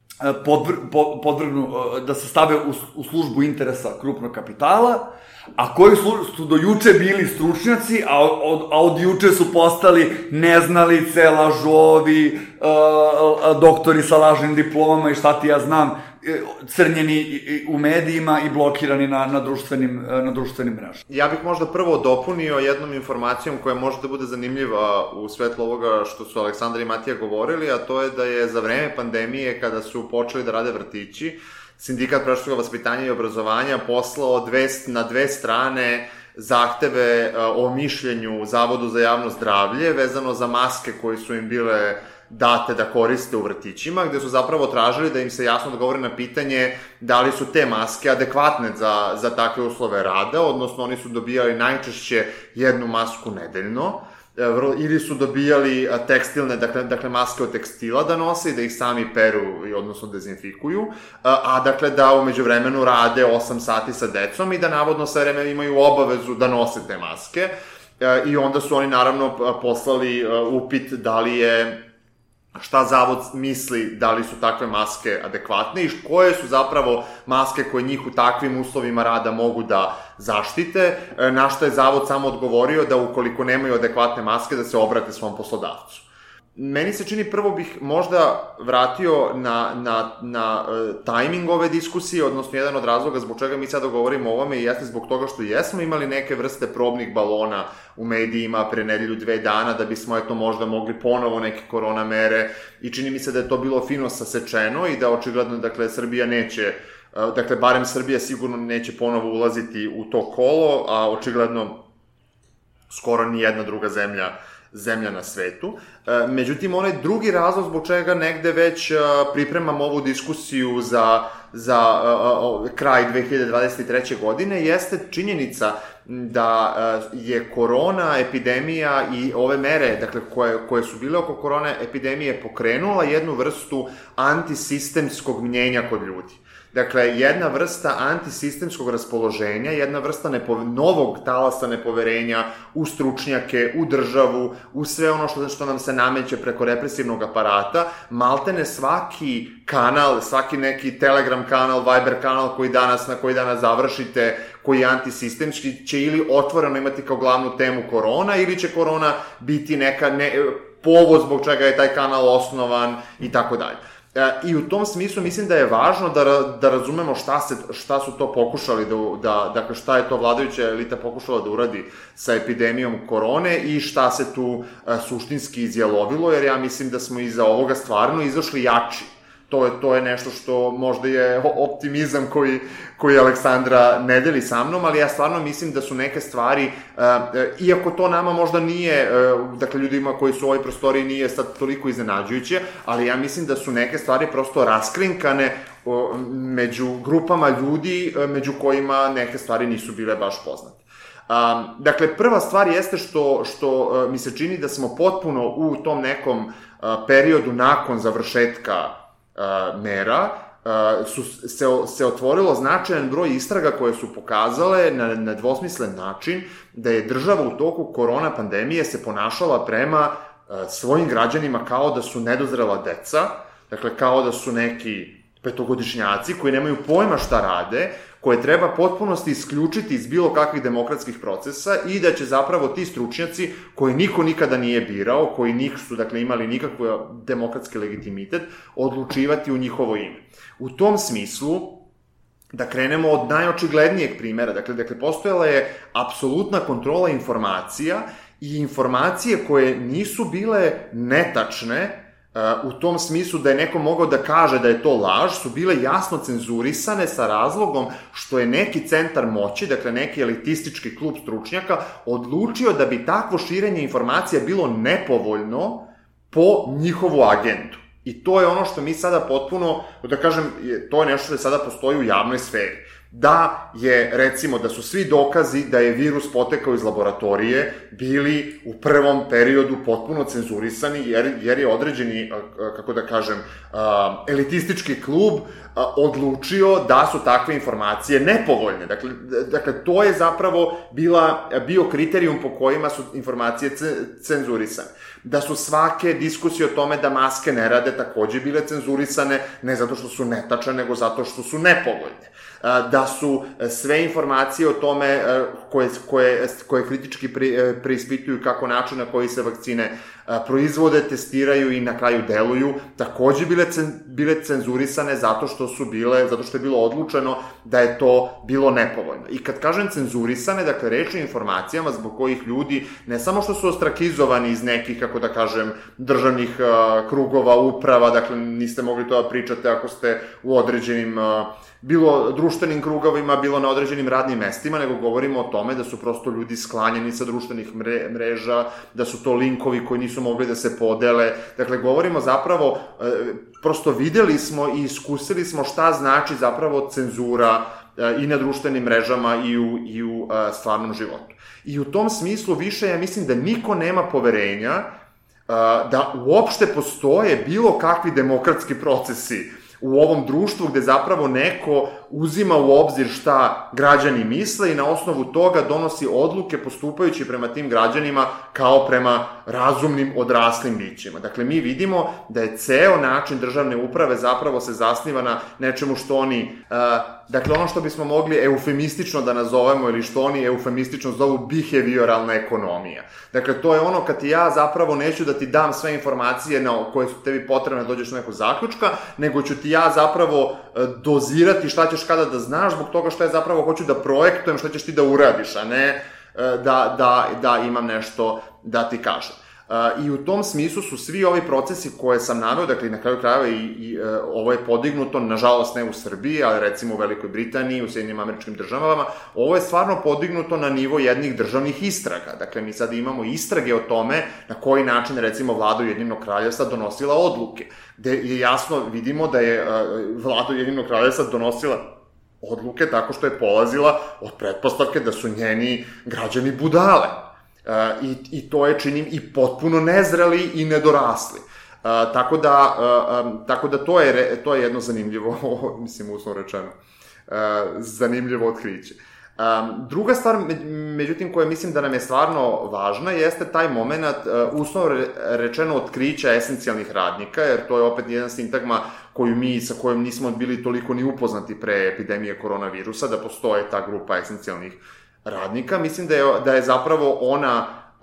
podvrgnu, da se stave u službu interesa krupnog kapitala, a koji su do juče bili stručnjaci, a od juče su postali neznalice, lažovi, doktori sa lažnim diplomama i šta ti ja znam, crnjeni u medijima i blokirani na društvenim mrežama. Ja bih možda prvo dopunio jednom informacijom koja može da bude zanimljiva u svetlu ovoga što su Aleksandar i Matija govorili, a to je da je za vreme pandemije, kada su počeli da rade vrtići, Sindikat predškolskog vaspitanja i obrazovanja poslao na 2 strane zahteve o mišljenju Zavodu za javno zdravlje vezano za maske koje su im bile date da koriste u vrtićima, gde su zapravo tražili da im se jasno odgovori na pitanje da li su te maske adekvatne za takve uslove rada, odnosno oni su dobijali najčešće 1 masku nedeljno, ili su dobijali tekstilne, dakle maske od tekstila da nose i da ih sami peru, odnosno dezinfikuju, a dakle da umeđu vremenu rade 8 sati sa decom i da navodno sve vreme imaju obavezu da nose te maske. i onda su oni naravno poslali upit da li je, šta Zavod misli da li su takve maske adekvatne i koje su zapravo maske koje njih u takvim uslovima rada mogu da zaštite, na što je Zavod samo odgovorio da ukoliko nemaju adekvatne maske da se obrate svom poslodavcu. Meni se čini, prvo bih možda vratio na tajming ove diskusije, odnosno jedan od razloga zbog čega mi sada govorimo o ovome i jeste zbog toga što jesmo imali neke vrste probnih balona u medijima pre nedelju, 2 dana, da bismo možda mogli ponovo neke korona mere i čini mi se da je to bilo fino sasečeno i da očigledno, dakle, Srbija neće, dakle, barem Srbija sigurno neće ponovo ulaziti u to kolo, a očigledno skoro ni jedna druga zemlja na svetu. Međutim, onaj drugi razlog zbog čega negde već pripremam ovu diskusiju za kraj 2023. godine jeste činjenica da je korona epidemija i ove mere, dakle, koje su bile oko korona epidemije pokrenula jednu vrstu antisistemskog mnjenja kod ljudi. Dakle, jedna vrsta antisistemskog raspoloženja, jedna vrsta novog talasa nepoverenja u stručnjake, u državu, u sve ono što nam se nameće preko represivnog aparata. Maltene svaki kanal, svaki neki Telegram kanal, Viber kanal na koji danas završite, koji je antisistemski, će ili otvoreno imati kao glavnu temu korona, ili će korona biti povod zbog čega je taj kanal osnovan i tako dalje. I u tom smislu mislim da je važno da razumemo šta su to pokušali dakle, šta je to vladajuća elita pokušala da uradi sa epidemijom korone i šta se tu suštinski izjalovilo, jer ja mislim da smo iza ovoga stvarno izašli jači. To je nešto što možda je optimizam koji Aleksandra ne deli sa mnom, ali ja stvarno mislim da su neke stvari, iako to nama možda nije, dakle, ljudima koji su u ovoj prostoriji nije sad toliko iznenađujuće, ali ja mislim da su neke stvari prosto raskrinkane među grupama ljudi, među kojima neke stvari nisu bile baš poznate. Dakle, prva stvar jeste što mi se čini da smo potpuno u tom nekom periodu nakon završetka mera, se otvorilo značajan broj istraga koje su pokazale na nedvosmislen način da je država u toku korona pandemije se ponašala prema svojim građanima kao da su nedozrela deca, dakle kao da su neki petogodišnjaci koji nemaju pojma šta rade, koje treba potpunosti isključiti iz bilo kakvih demokratskih procesa i da će zapravo ti stručnjaci koji niko nikada nije birao, koji nisu, dakle, imali nikakvu demokratski legitimitet, odlučivati u njihovo ime. U tom smislu, da krenemo od najočiglednijeg primera, dakle, postojala je apsolutna kontrola informacija i informacije koje nisu bile netačne, u tom smislu da je neko mogao da kaže da je to laž, su bile jasno cenzurisane sa razlogom što je neki centar moći, dakle neki elitistički klub stručnjaka, odlučio da bi takvo širenje informacija bilo nepovoljno po njihovu agendu. I to je ono što mi sada potpuno, da kažem, to je nešto što sada postoji u javnoj sferi. Da je, recimo, da su svi dokazi da je virus potekao iz laboratorije bili u prvom periodu potpuno cenzurisani, jer je određeni, kako da kažem, elitistički klub odlučio da su takve informacije nepovoljne. Dakle, to je zapravo bio kriterijum po kojima su informacije cenzurisane. Da su svake diskusije o tome da maske ne rade takođe bile cenzurisane, ne zato što su netačne, nego zato što su nepovoljne. Da su sve informacije o tome koje kritički preispituju kako način na koji se vakcine proizvode, testiraju i na kraju deluju, takođe bile cenzurisane zato što je bilo odlučeno da je to bilo nepovoljno. I kad kažem cenzurisane, dakle, reč je o informacijama zbog kojih ljudi, ne samo što su ostrakizovani iz nekih, kako da kažem, državnih krugova, uprava, dakle, niste mogli to da pričate ako ste u određenim bilo društvenim krugovima, bilo na određenim radnim mestima, nego govorimo o tome da su prosto ljudi sklanjeni sa društvenih mreža, da su to linkovi koji nisu mogli da se podele. Dakle, govorimo zapravo, prosto videli smo i iskusili smo šta znači zapravo cenzura i na društvenim mrežama i u stvarnom životu. I u tom smislu više, ja mislim da niko nema poverenja da uopšte postoje bilo kakvi demokratski procesi u ovom društvu gde zapravo neko uzima u obzir šta građani misle i na osnovu toga donosi odluke postupajući prema tim građanima kao prema razumnim odraslim bićima. Dakle, mi vidimo da je ceo način državne uprave zapravo se zasniva na nečemu što oni, dakle, ono što bismo mogli eufemistično da nazovemo ili što oni eufemistično zovu behavioralna ekonomija. Dakle, to je ono kad ti ja zapravo neću da ti dam sve informacije koje su tebi potrebne da dođeš do nekog zaključka, nego ću ti ja zapravo dozirati šta ćeš kada da znaš zbog toga što ja zapravo hoću da projektujem šta ćeš ti da uradiš, a ne da imam nešto da ti kažem. I u tom smislu su svi ovi procesi koje sam naveo, dakle na kraju krajeva i ovo je podignuto, nažalost ne u Srbiji, ali recimo u Velikoj Britaniji, u Sjedinjenim Američkim Državama, ovo je stvarno podignuto na nivo jednih državnih istraga. Dakle, mi sad imamo istrage o tome na koji način recimo vlada Ujedinjenog Kraljevstva donosila odluke, gde je jasno vidimo da je vlada Ujedinjenog Kraljevstva donosila odluke tako što je polazila od pretpostavke da su njeni građani budale. I to je, činim, i potpuno nezreli i nedorasli. Tako da to je jedno zanimljivo, mislim, uslovno rečeno, zanimljivo otkriće. Druga stvar, međutim, koja mislim da nam je stvarno važna, jeste taj moment, uslovno rečeno, otkrića esencijalnih radnika, jer to je opet jedan sintagma sa kojom nismo bili toliko ni upoznati pre epidemije koronavirusa, da postoje ta grupa esencijalnih radnika. Mislim da je zapravo ona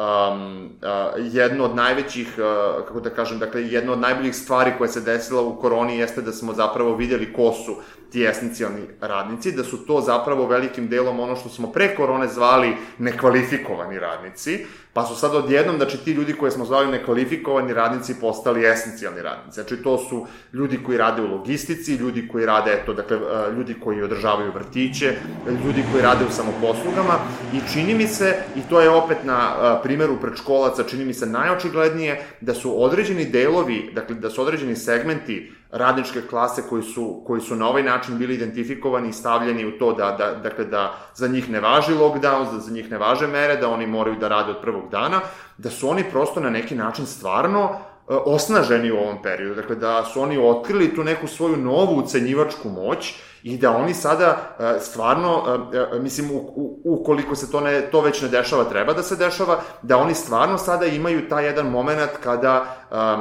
jedno od najvećih, kako da kažem, dakle, jedno od najboljih stvari koja se desila u koroni jeste da smo zapravo vidjeli ko su ti esencijalni radnici, da su to zapravo velikim delom ono što smo pre korone zvali nekvalifikovani radnici, pa su sad odjednom, znači ti ljudi koje smo zvali nekvalifikovani radnici postali esencijalni radnici. Znači to su ljudi koji rade u logistici, ljudi koji rade, dakle, ljudi koji održavaju vrtiće, ljudi koji rade u samoposlugama i čini mi se, i to je opet na primeru predškolaca, čini mi se najočiglednije, da su određeni delovi, dakle da su određeni segmenti radničke klase koji su na ovaj način bili identifikovani i stavljeni u to da za njih ne važi lockdown, da za njih ne važe mere, da oni moraju da rade od prvog dana, da su oni prosto na neki način stvarno osnaženi u ovom periodu, dakle da su oni otkrili tu neku svoju novu ucenjivačku moć i da oni sada stvarno, mislim, ukoliko se to već ne dešava, treba da se dešava, da oni stvarno sada imaju taj jedan moment kada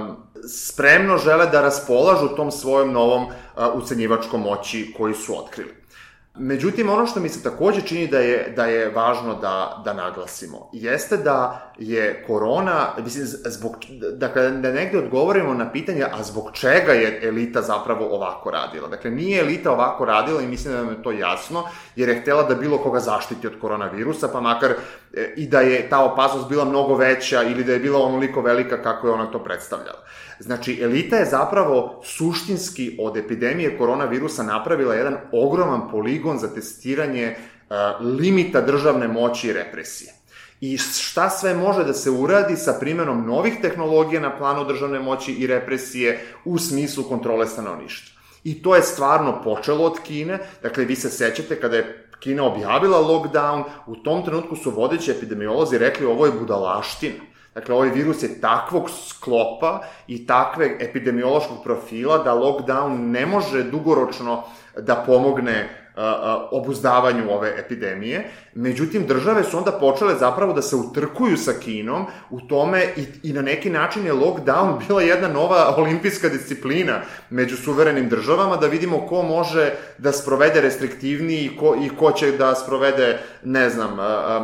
spremno žele da raspolažu tom svojom novom ucenjivačkom moći koju su otkrili. Međutim, ono što mi se takođe čini da je važno da naglasimo, jeste da je korona, mislim, dakle, da negde odgovorimo na pitanje, a zbog čega je elita zapravo ovako radila. Dakle, nije elita ovako radila i mislim da nam je to jasno, jer je htela da bilo koga zaštiti od koronavirusa, pa makar i da je ta opasnost bila mnogo veća ili da je bila onoliko velika kako je ona to predstavljala. Znači, elita je zapravo suštinski od epidemije koronavirusa napravila jedan ogroman poligon za testiranje limita državne moći i represije. I šta sve može da se uradi sa primenom novih tehnologija na planu državne moći i represije u smislu kontrole stanovništva. I to je stvarno počelo od Kine. Dakle, vi se sećate kada je Kina objavila lockdown, u tom trenutku su vodeći epidemiolozi rekli ovo je budalaština. Dakle, ovaj virus je takvog sklopa i takve epidemiološkog profila da lockdown ne može dugoročno da pomogne obuzdavanju ove epidemije. Međutim, države su onda počele zapravo da se utrkuju sa Kinom u tome i na neki način je lockdown bila jedna nova olimpijska disciplina među suverenim državama, da vidimo ko može da sprovede restriktivniji i ko će da sprovede, ne znam,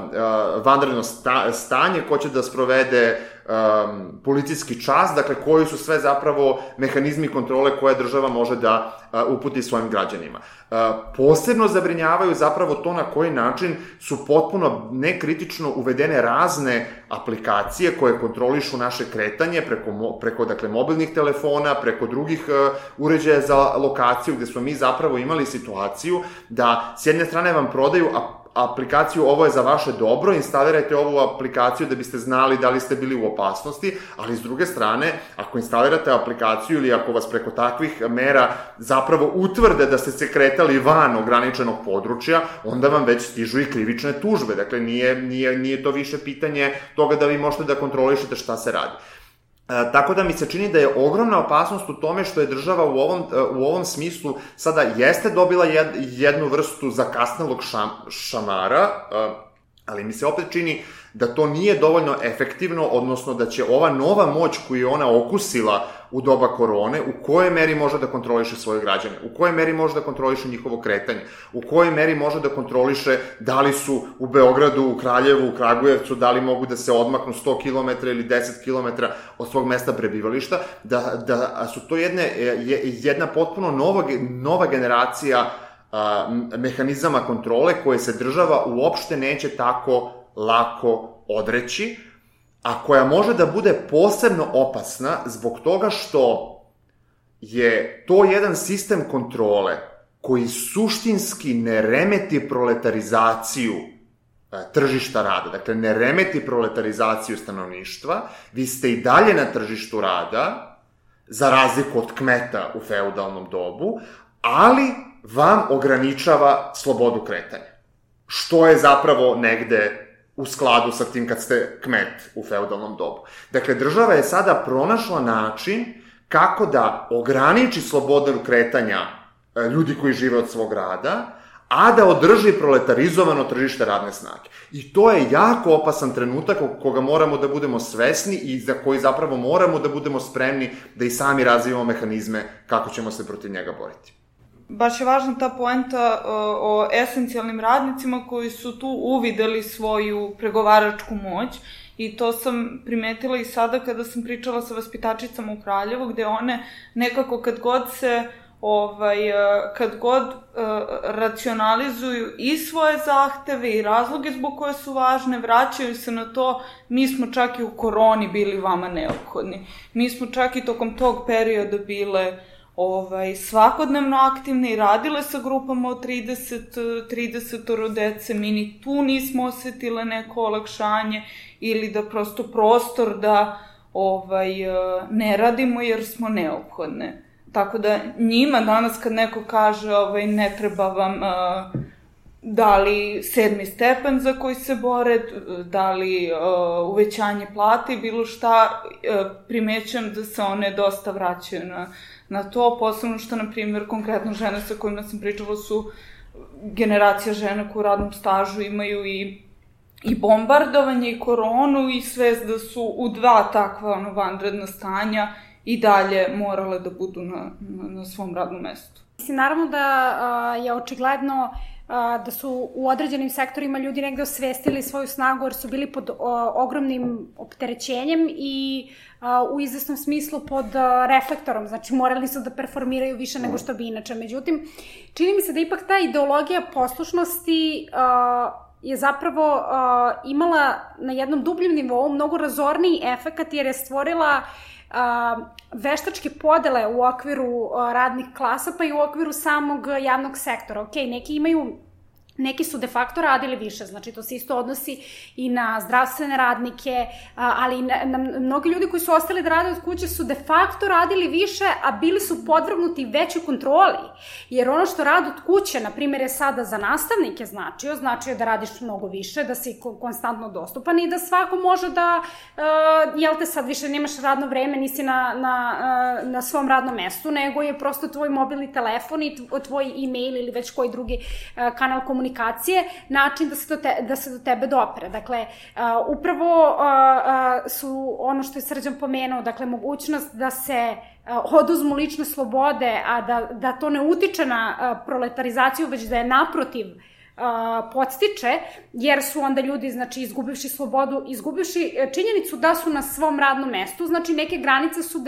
vanredno stanje, ko će da sprovede policijski čas, dakle koji su sve zapravo mehanizmi kontrole koje država može da uputi svojim građanima. Posebno zabrinjavaju zapravo to na koji način su potpuno nekritično uvedene razne aplikacije koje kontrolišu naše kretanje preko dakle, mobilnih telefona, preko drugih uređaja za lokaciju, gde smo mi zapravo imali situaciju da s jedne strane vam prodaju aplikaciju ovo je za vaše dobro, instalirajte ovu aplikaciju da biste znali da li ste bili u opasnosti, ali s druge strane, ako instalirate aplikaciju ili ako vas preko takvih mera zapravo utvrde da ste se kretali van ograničenog područja, onda vam već stižu i krivične tužbe. Dakle, nije to više pitanje toga da vi možete da kontrolišete šta se radi. Tako da mi se čini da je ogromna opasnost u tome što je država u ovom smislu sada jeste dobila jednu vrstu zakasnelog šamara, ali mi se opet čini da to nije dovoljno efektivno, odnosno da će ova nova moć koju je ona okusila u doba korone, u kojoj meri može da kontroliše svoje građane, u kojoj meri može da kontroliše njihovo kretanje, u kojoj meri može da kontroliše da li su u Beogradu, u Kraljevu, u Kragujevcu, da li mogu da se odmaknu 100 km ili 10 km od svog mesta prebivališta, da su to jedna potpuno nova generacija mehanizama kontrole koje se država uopšte neće tako lako odreći, a koja može da bude posebno opasna zbog toga što je to jedan sistem kontrole koji suštinski ne remeti proletarizaciju tržišta rada, dakle ne remeti proletarizaciju stanovništva, vi ste i dalje na tržištu rada, za razliku od kmeta u feudalnom dobu, ali vam ograničava slobodu kretanja, što je zapravo negde u skladu sa tim kad ste kmet u feudalnom dobu. Dakle, država je sada pronašla način kako da ograniči slobodu kretanja ljudi koji žive od svog rada, a da održi proletarizovano tržište radne snage. I to je jako opasan trenutak koga moramo da budemo svesni i za koji zapravo moramo da budemo spremni da i sami razvijemo mehanizme kako ćemo se protiv njega boriti. Baš je važna ta poenta o esencijalnim radnicima koji su tu uvideli svoju pregovaračku moć i to sam primetila i sada kada sam pričala sa vaspitačicama u Kraljevu, gde one nekako kad god racionalizuju i svoje zahteve i razloge zbog koje su važne, vraćaju se na to, mi smo čak i u koroni bili vama neophodni. Mi smo čak i tokom tog perioda bile svakodnevno aktivne i radile sa grupama od 30 dece, mi ni tu nismo osetile neko olakšanje ili da prosto prostor da ne radimo jer smo neophodne. Tako da njima danas kad neko kaže ne treba vam da li 7. stepen za koji se bore, da li uvećanje plate i bilo šta, primećujem da se one dosta vraćaju na to, posebno što, na primjer, konkretno žene sa kojima sam pričala su generacija žena koje u radnom stažu imaju i bombardovanje i koronu i svest da su u 2 takva vanredna stanja i dalje morale da budu na svom radnom mestu. Mislim, naravno da je očigledno da su u određenim sektorima ljudi negde osvestili svoju snagu jer su bili pod ogromnim opterećenjem i u izvesnom smislu pod reflektorom, znači morali su da performiraju više nego što bi inače. Međutim, čini mi se da ipak ta ideologija poslušnosti je zapravo imala na jednom dubljem nivou mnogo razorniji efekat jer je stvorila veštačke podele u okviru radnih klasa pa i u okviru samog javnog sektora. Ok, neki su de facto radili više, znači to se isto odnosi i na zdravstvene radnike, ali i na mnogi ljudi koji su ostali da rade od kuće su de facto radili više, a bili su podvrgnuti većoj kontroli. Jer ono što rad od kuće, na primjer, je sada za nastavnike značio da radiš mnogo više, da si konstantno dostupan i da svako može da, sad više nemaš radno vreme, nisi na svom radnom mestu, nego je prosto tvoj mobilni telefon i tvoj e-mail ili već koji drugi kanal komunikacije, način da se do tebe dopre. Dakle, upravo su ono što je Srđan pomenuo, dakle, mogućnost da se oduzmu lične slobode, a da to ne utiče na proletarizaciju, već da je naprotiv podstiče, jer su onda ljudi, znači, izgubivši slobodu, izgubivši činjenicu da su na svom radnom mestu, znači, neke granice su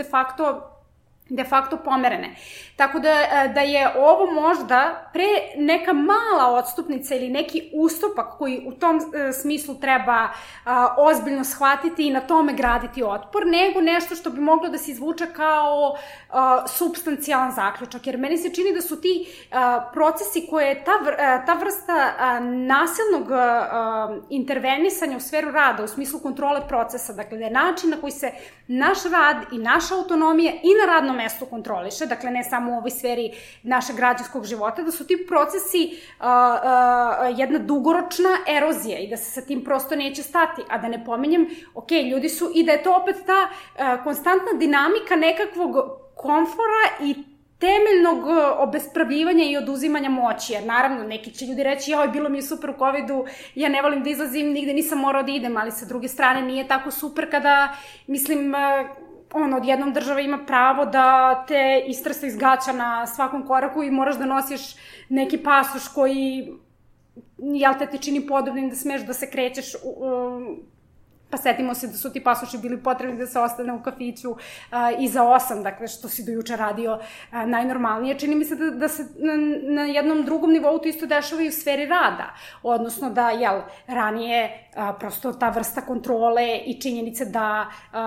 de facto pomerene. Tako da je ovo možda pre neka mala odstupnica ili neki ustupak koji u tom smislu treba ozbiljno shvatiti i na tome graditi otpor, nego nešto što bi moglo da se izvuče kao supstancijalan zaključak. Jer meni se čini da su ti procesi koje ta vrsta nasilnog intervenisanja u sferu rada, u smislu kontrole procesa, dakle da je način na koji se naš rad i naša autonomija i na radnom radnom mestu kontroliše, dakle ne samo u ovoj sferi našeg građanskog života, da su ti procesi jedna dugoročna erozija i da se sa tim prosto neće stati, a da ne pominjem, ok, ljudi su, i da je to opet ta konstantna dinamika nekakvog komfora i temeljnog obespravljivanja i oduzimanja moći, jer naravno neki će ljudi reći joj, bilo mi je super u covidu, ja ne volim da izlazim, nigde nisam morao da idem, ali sa druge strane nije tako super kada, mislim, odjednom država ima pravo da te istresa iz gaća na svakom koraku i moraš da nosiš neki pasoš koji, jel te čini podobnim da smeš da se krećeš pa setimo se da su ti pasoši bili potrebni da se ostane u kafiću iza 8, dakle, što si do juče radio najnormalnije. Čini mi se da se na jednom drugom nivou to isto dešava i u sferi rada, odnosno da, ranije prosto ta vrsta kontrole i činjenice da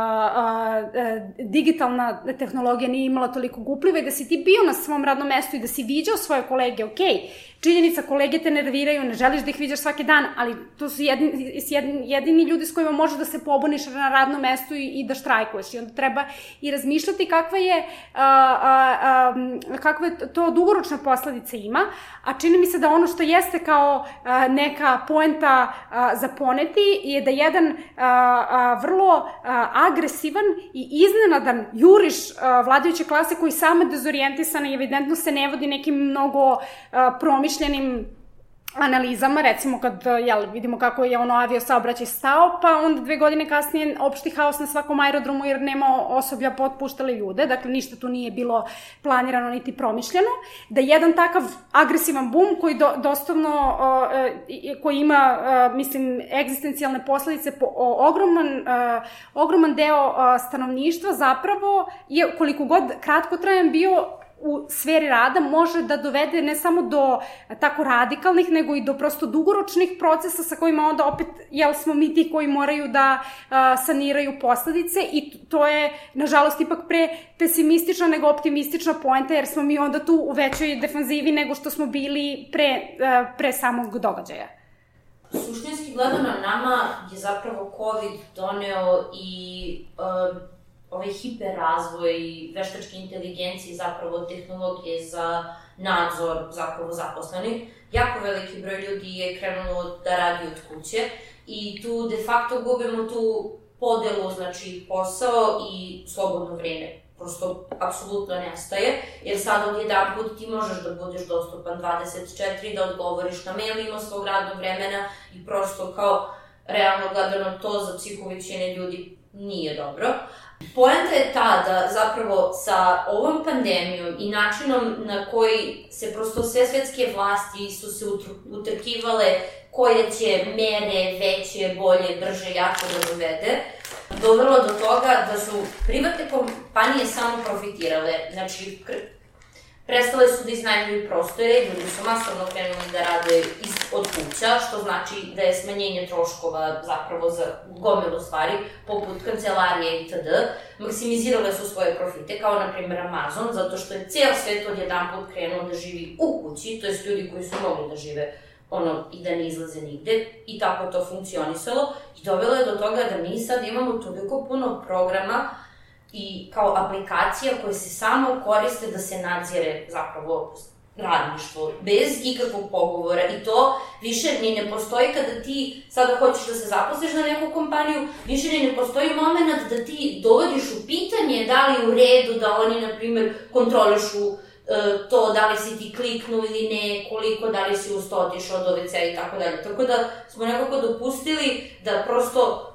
digitalna tehnologija nije imala toliko gupljiva i da si ti bio na svom radnom mestu i da si viđao svoje kolege, činjenica, kolege te nerviraju, ne želiš da ih viđaš svaki dan, ali to su jedini ljudi s kojima možeš da se pobuniš na radnom mestu i da štrajkuješ. I onda treba i razmišljati kakva je to dugoročna posledica ima, a čini mi se da ono što jeste kao neka poenta za poneti je da jedan vrlo agresivan i iznenadan juriš vladajuće klase koji sam je dezorijentisana i evidentno se ne vodi nekim mnogo promišljenim analizama, recimo kad vidimo kako je avio saobraćaj stao, pa onda 2 godine kasnije opšti haos na svakom aerodromu jer nema osoblja pa otpuštali ljude, dakle ništa tu nije bilo planirano niti promišljeno, da jedan takav agresivan bum koji doslovno, koji ima, mislim, egzistencijalne posledice po ogroman deo stanovništva zapravo je koliko god kratkotrajan bio u sferi rada može da dovede ne samo do tako radikalnih, nego i do prosto dugoročnih procesa sa kojima onda opet, smo mi ti koji moraju da saniraju posledice i to je, nažalost, ipak pre pesimistična nego optimistična poenta, jer smo mi onda tu u većoj defanzivi nego što smo bili pre samog događaja. Suštinski gledano, nama je zapravo COVID doneo i ovaj hiperrazvoj veštačke inteligencije, zapravo tehnologije za nadzor zapravo zaposlenih. Jako veliki broj ljudi je krenulo da radi od kuće i tu de facto gubimo tu podelu, znači posao i slobodno vreme. Prosto, apsolutno nestaje, jer sad odjedan put ti možeš da budeš dostupan 24, da odgovoriš na mail, ima svog radnog vremena i prosto kao realno gledano to za psihovećine ljudi nije dobro. Poenta je ta da zapravo sa ovom pandemijom i načinom na koji se prosto sve svetske vlasti su se utrkivale koje će mere veće, bolje, brže, jače da dovede, dovelo do toga da su privatne kompanije samo profitirale. Znači, prestale su da iznajmljuju prostore, ljudi su masovno krenuli da rade od kuća, što znači da je smanjenje troškova zapravo za gomilu stvari, poput kancelarije itd. Maksimizirale su svoje profite, kao na primjer Amazon, zato što je ceo svet odjedan put krenuo da živi u kući, to jest ljudi koji su mogli da žive i da ne izlaze nigde, i tako to funkcionisalo, i dovelo je do toga da mi sad imamo toliko puno programa i kao aplikacija koje se samo koriste da se nadzire zapravo radništvo, bez ikakvog pogovora, i to više ni ne postoji kada ti sada hoćeš da se zaposliš na neku kompaniju, više ni ne postoji moment da ti dovodiš u pitanje da li je u redu da oni, na primjer, kontrolišu to da li si ti kliknuo ili ne, koliko, da li si usto otišao do WC i tako dalje. Tako da smo nekako dopustili da prosto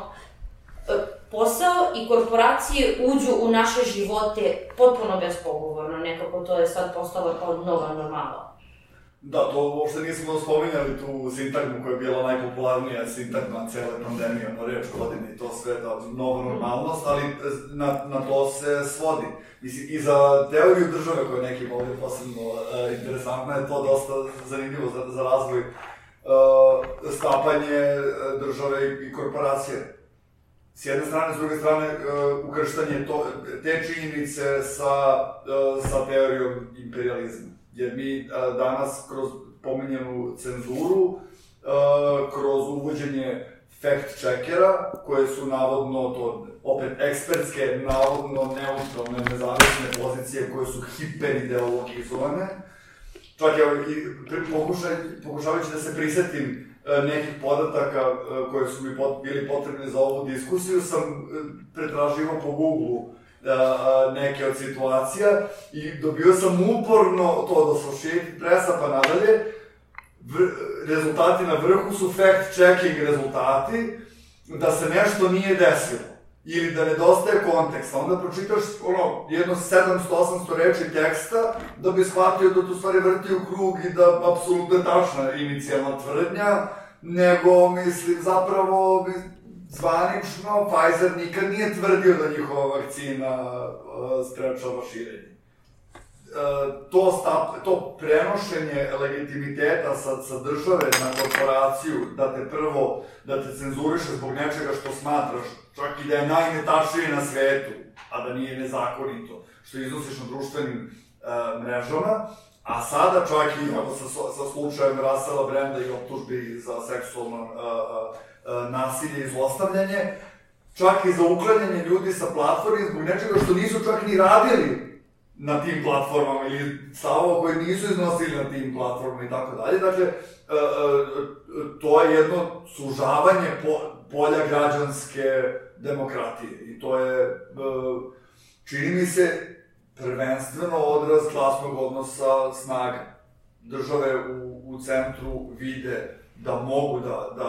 posao i korporacije uđu u naše živote potpuno bespogovorno, nekako to je sad postalo kao nova normala. Da, to uopšte nismo spominjali tu sintagmu koja je bila najpopularnija sintagma cele pandemije, ono reč godine i to sve, da, nova normalnost, ali na to se svodi. Mislim, i za teoriju države koja je nekim ovdje posebno interesantna je to dosta zanimljivo za razvoj stapanje države i korporacije. S jedne strane, s druge strane, ukrštanje te činjenice sa teorijom imperializma. Jer mi danas kroz pominjenu cenzuru, kroz uvođenje fact-checkera, koje su navodno to opet ekspertske, navodno neutralne, nezavisne pozicije koje su hiperideologizovane. Čak pokušavajući da se prisetim nekih podataka koje su mi bili potrebni za ovu diskusiju, sam pretraživao po Google-u neke od situacija i dobio sam uporno to od Associated Pressa pa nadalje. Rezultati na vrhu su fact-checking rezultati, da se nešto nije desilo ili da nedostaje konteksta. Onda pročitaš jedno 700-800 reči teksta da bi shvatio da to stvari vrti u krug i da apsolutno je tačna inicijalna tvrdnja, nego, mislim, zapravo zvanično Pfizer nikad nije tvrdio da njihova vakcina sprečava širenje. To prenošenje legitimiteta sa države na korporaciju, da te cenzuriše zbog nečega što smatraš, čak i da je najnetačnije na svetu, a da nije nezakonito, što iznosiš na društvenim mrežama, a sada čak i sa slučajem Russella Branda i optužbi za seksualno nasilje i zlostavljanje, čak i za uklanjanje ljudi sa platformi zbog nečega što nisu čak ni radili na tim platformama ili stavova koje nisu iznosili na tim platformama i tako dalje. Dakle, to je jedno sužavanje polja građanske demokratije i to je, čini mi se, prvenstveno odraz klasnog odnosa snaga. Države u centru vide da mogu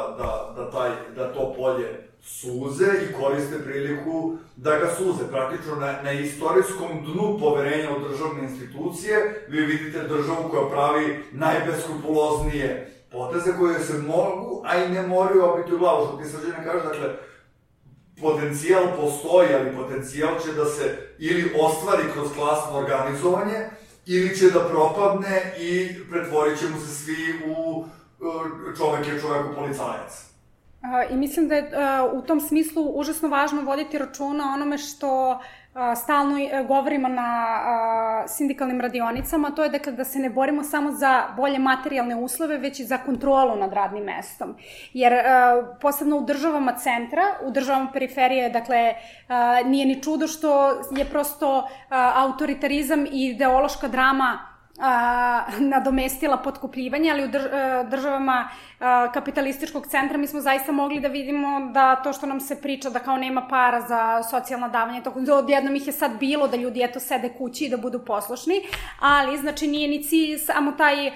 da to polje suze i koriste priliku da ga suze. Praktično na istorijskom dnu poverenja u državne institucije vi vidite državu koja pravi najbeskrupuloznije poteze koje se mogu, a i ne moraju obiti u glavu, što ti Srđane kaže, dakle, potencijal postoji, ali potencijal će da se ili ostvari kroz klasno organizovanje, ili će da propadne i pretvorit ćemo se svi u čoveku policajac. I mislim da je u tom smislu užasno važno voditi računa o onome što stalno govorimo na sindikalnim radionicama, to je da se ne borimo samo za bolje materijalne uslove, već i za kontrolu nad radnim mestom. Jer posebno u državama centra, u državama periferije, dakle, nije ni čudo što je prosto autoritarizam i ideološka drama nadomestila potkupljivanje, ali u državama kapitalističkog centra mi smo zaista mogli da vidimo da to što nam se priča da kao nema para za socijalna davanja, odjednom ih je sad bilo da ljudi eto sede kući i da budu poslušni, ali znači nije ni cilj samo taj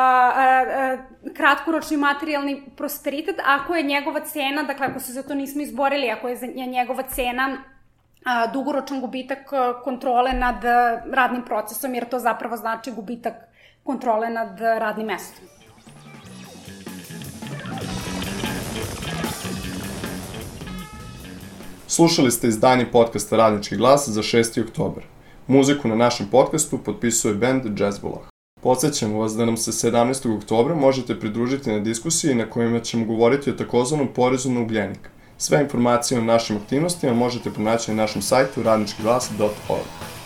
kratkoročni materijalni prosperitet, ako je njegova cena, dakle ako se za to nismo izborili, ako je njegova cena dugoročan gubitak kontrole nad radnim procesom, jer to zapravo znači gubitak kontrole nad radnim mestom. Slušali ste izdanje podcasta Radnički glas za 6. oktobar. Muziku na našem podcastu potpisuje band Jazzbolah. Podsjećamo vas da nam se 17. oktobra možete pridružiti na diskusiji na kojima ćemo govoriti o takozvanom porezu na ugljenik. Sve informacije o našim aktivnostima možete pronaći na našem sajtu radničkiglas.org.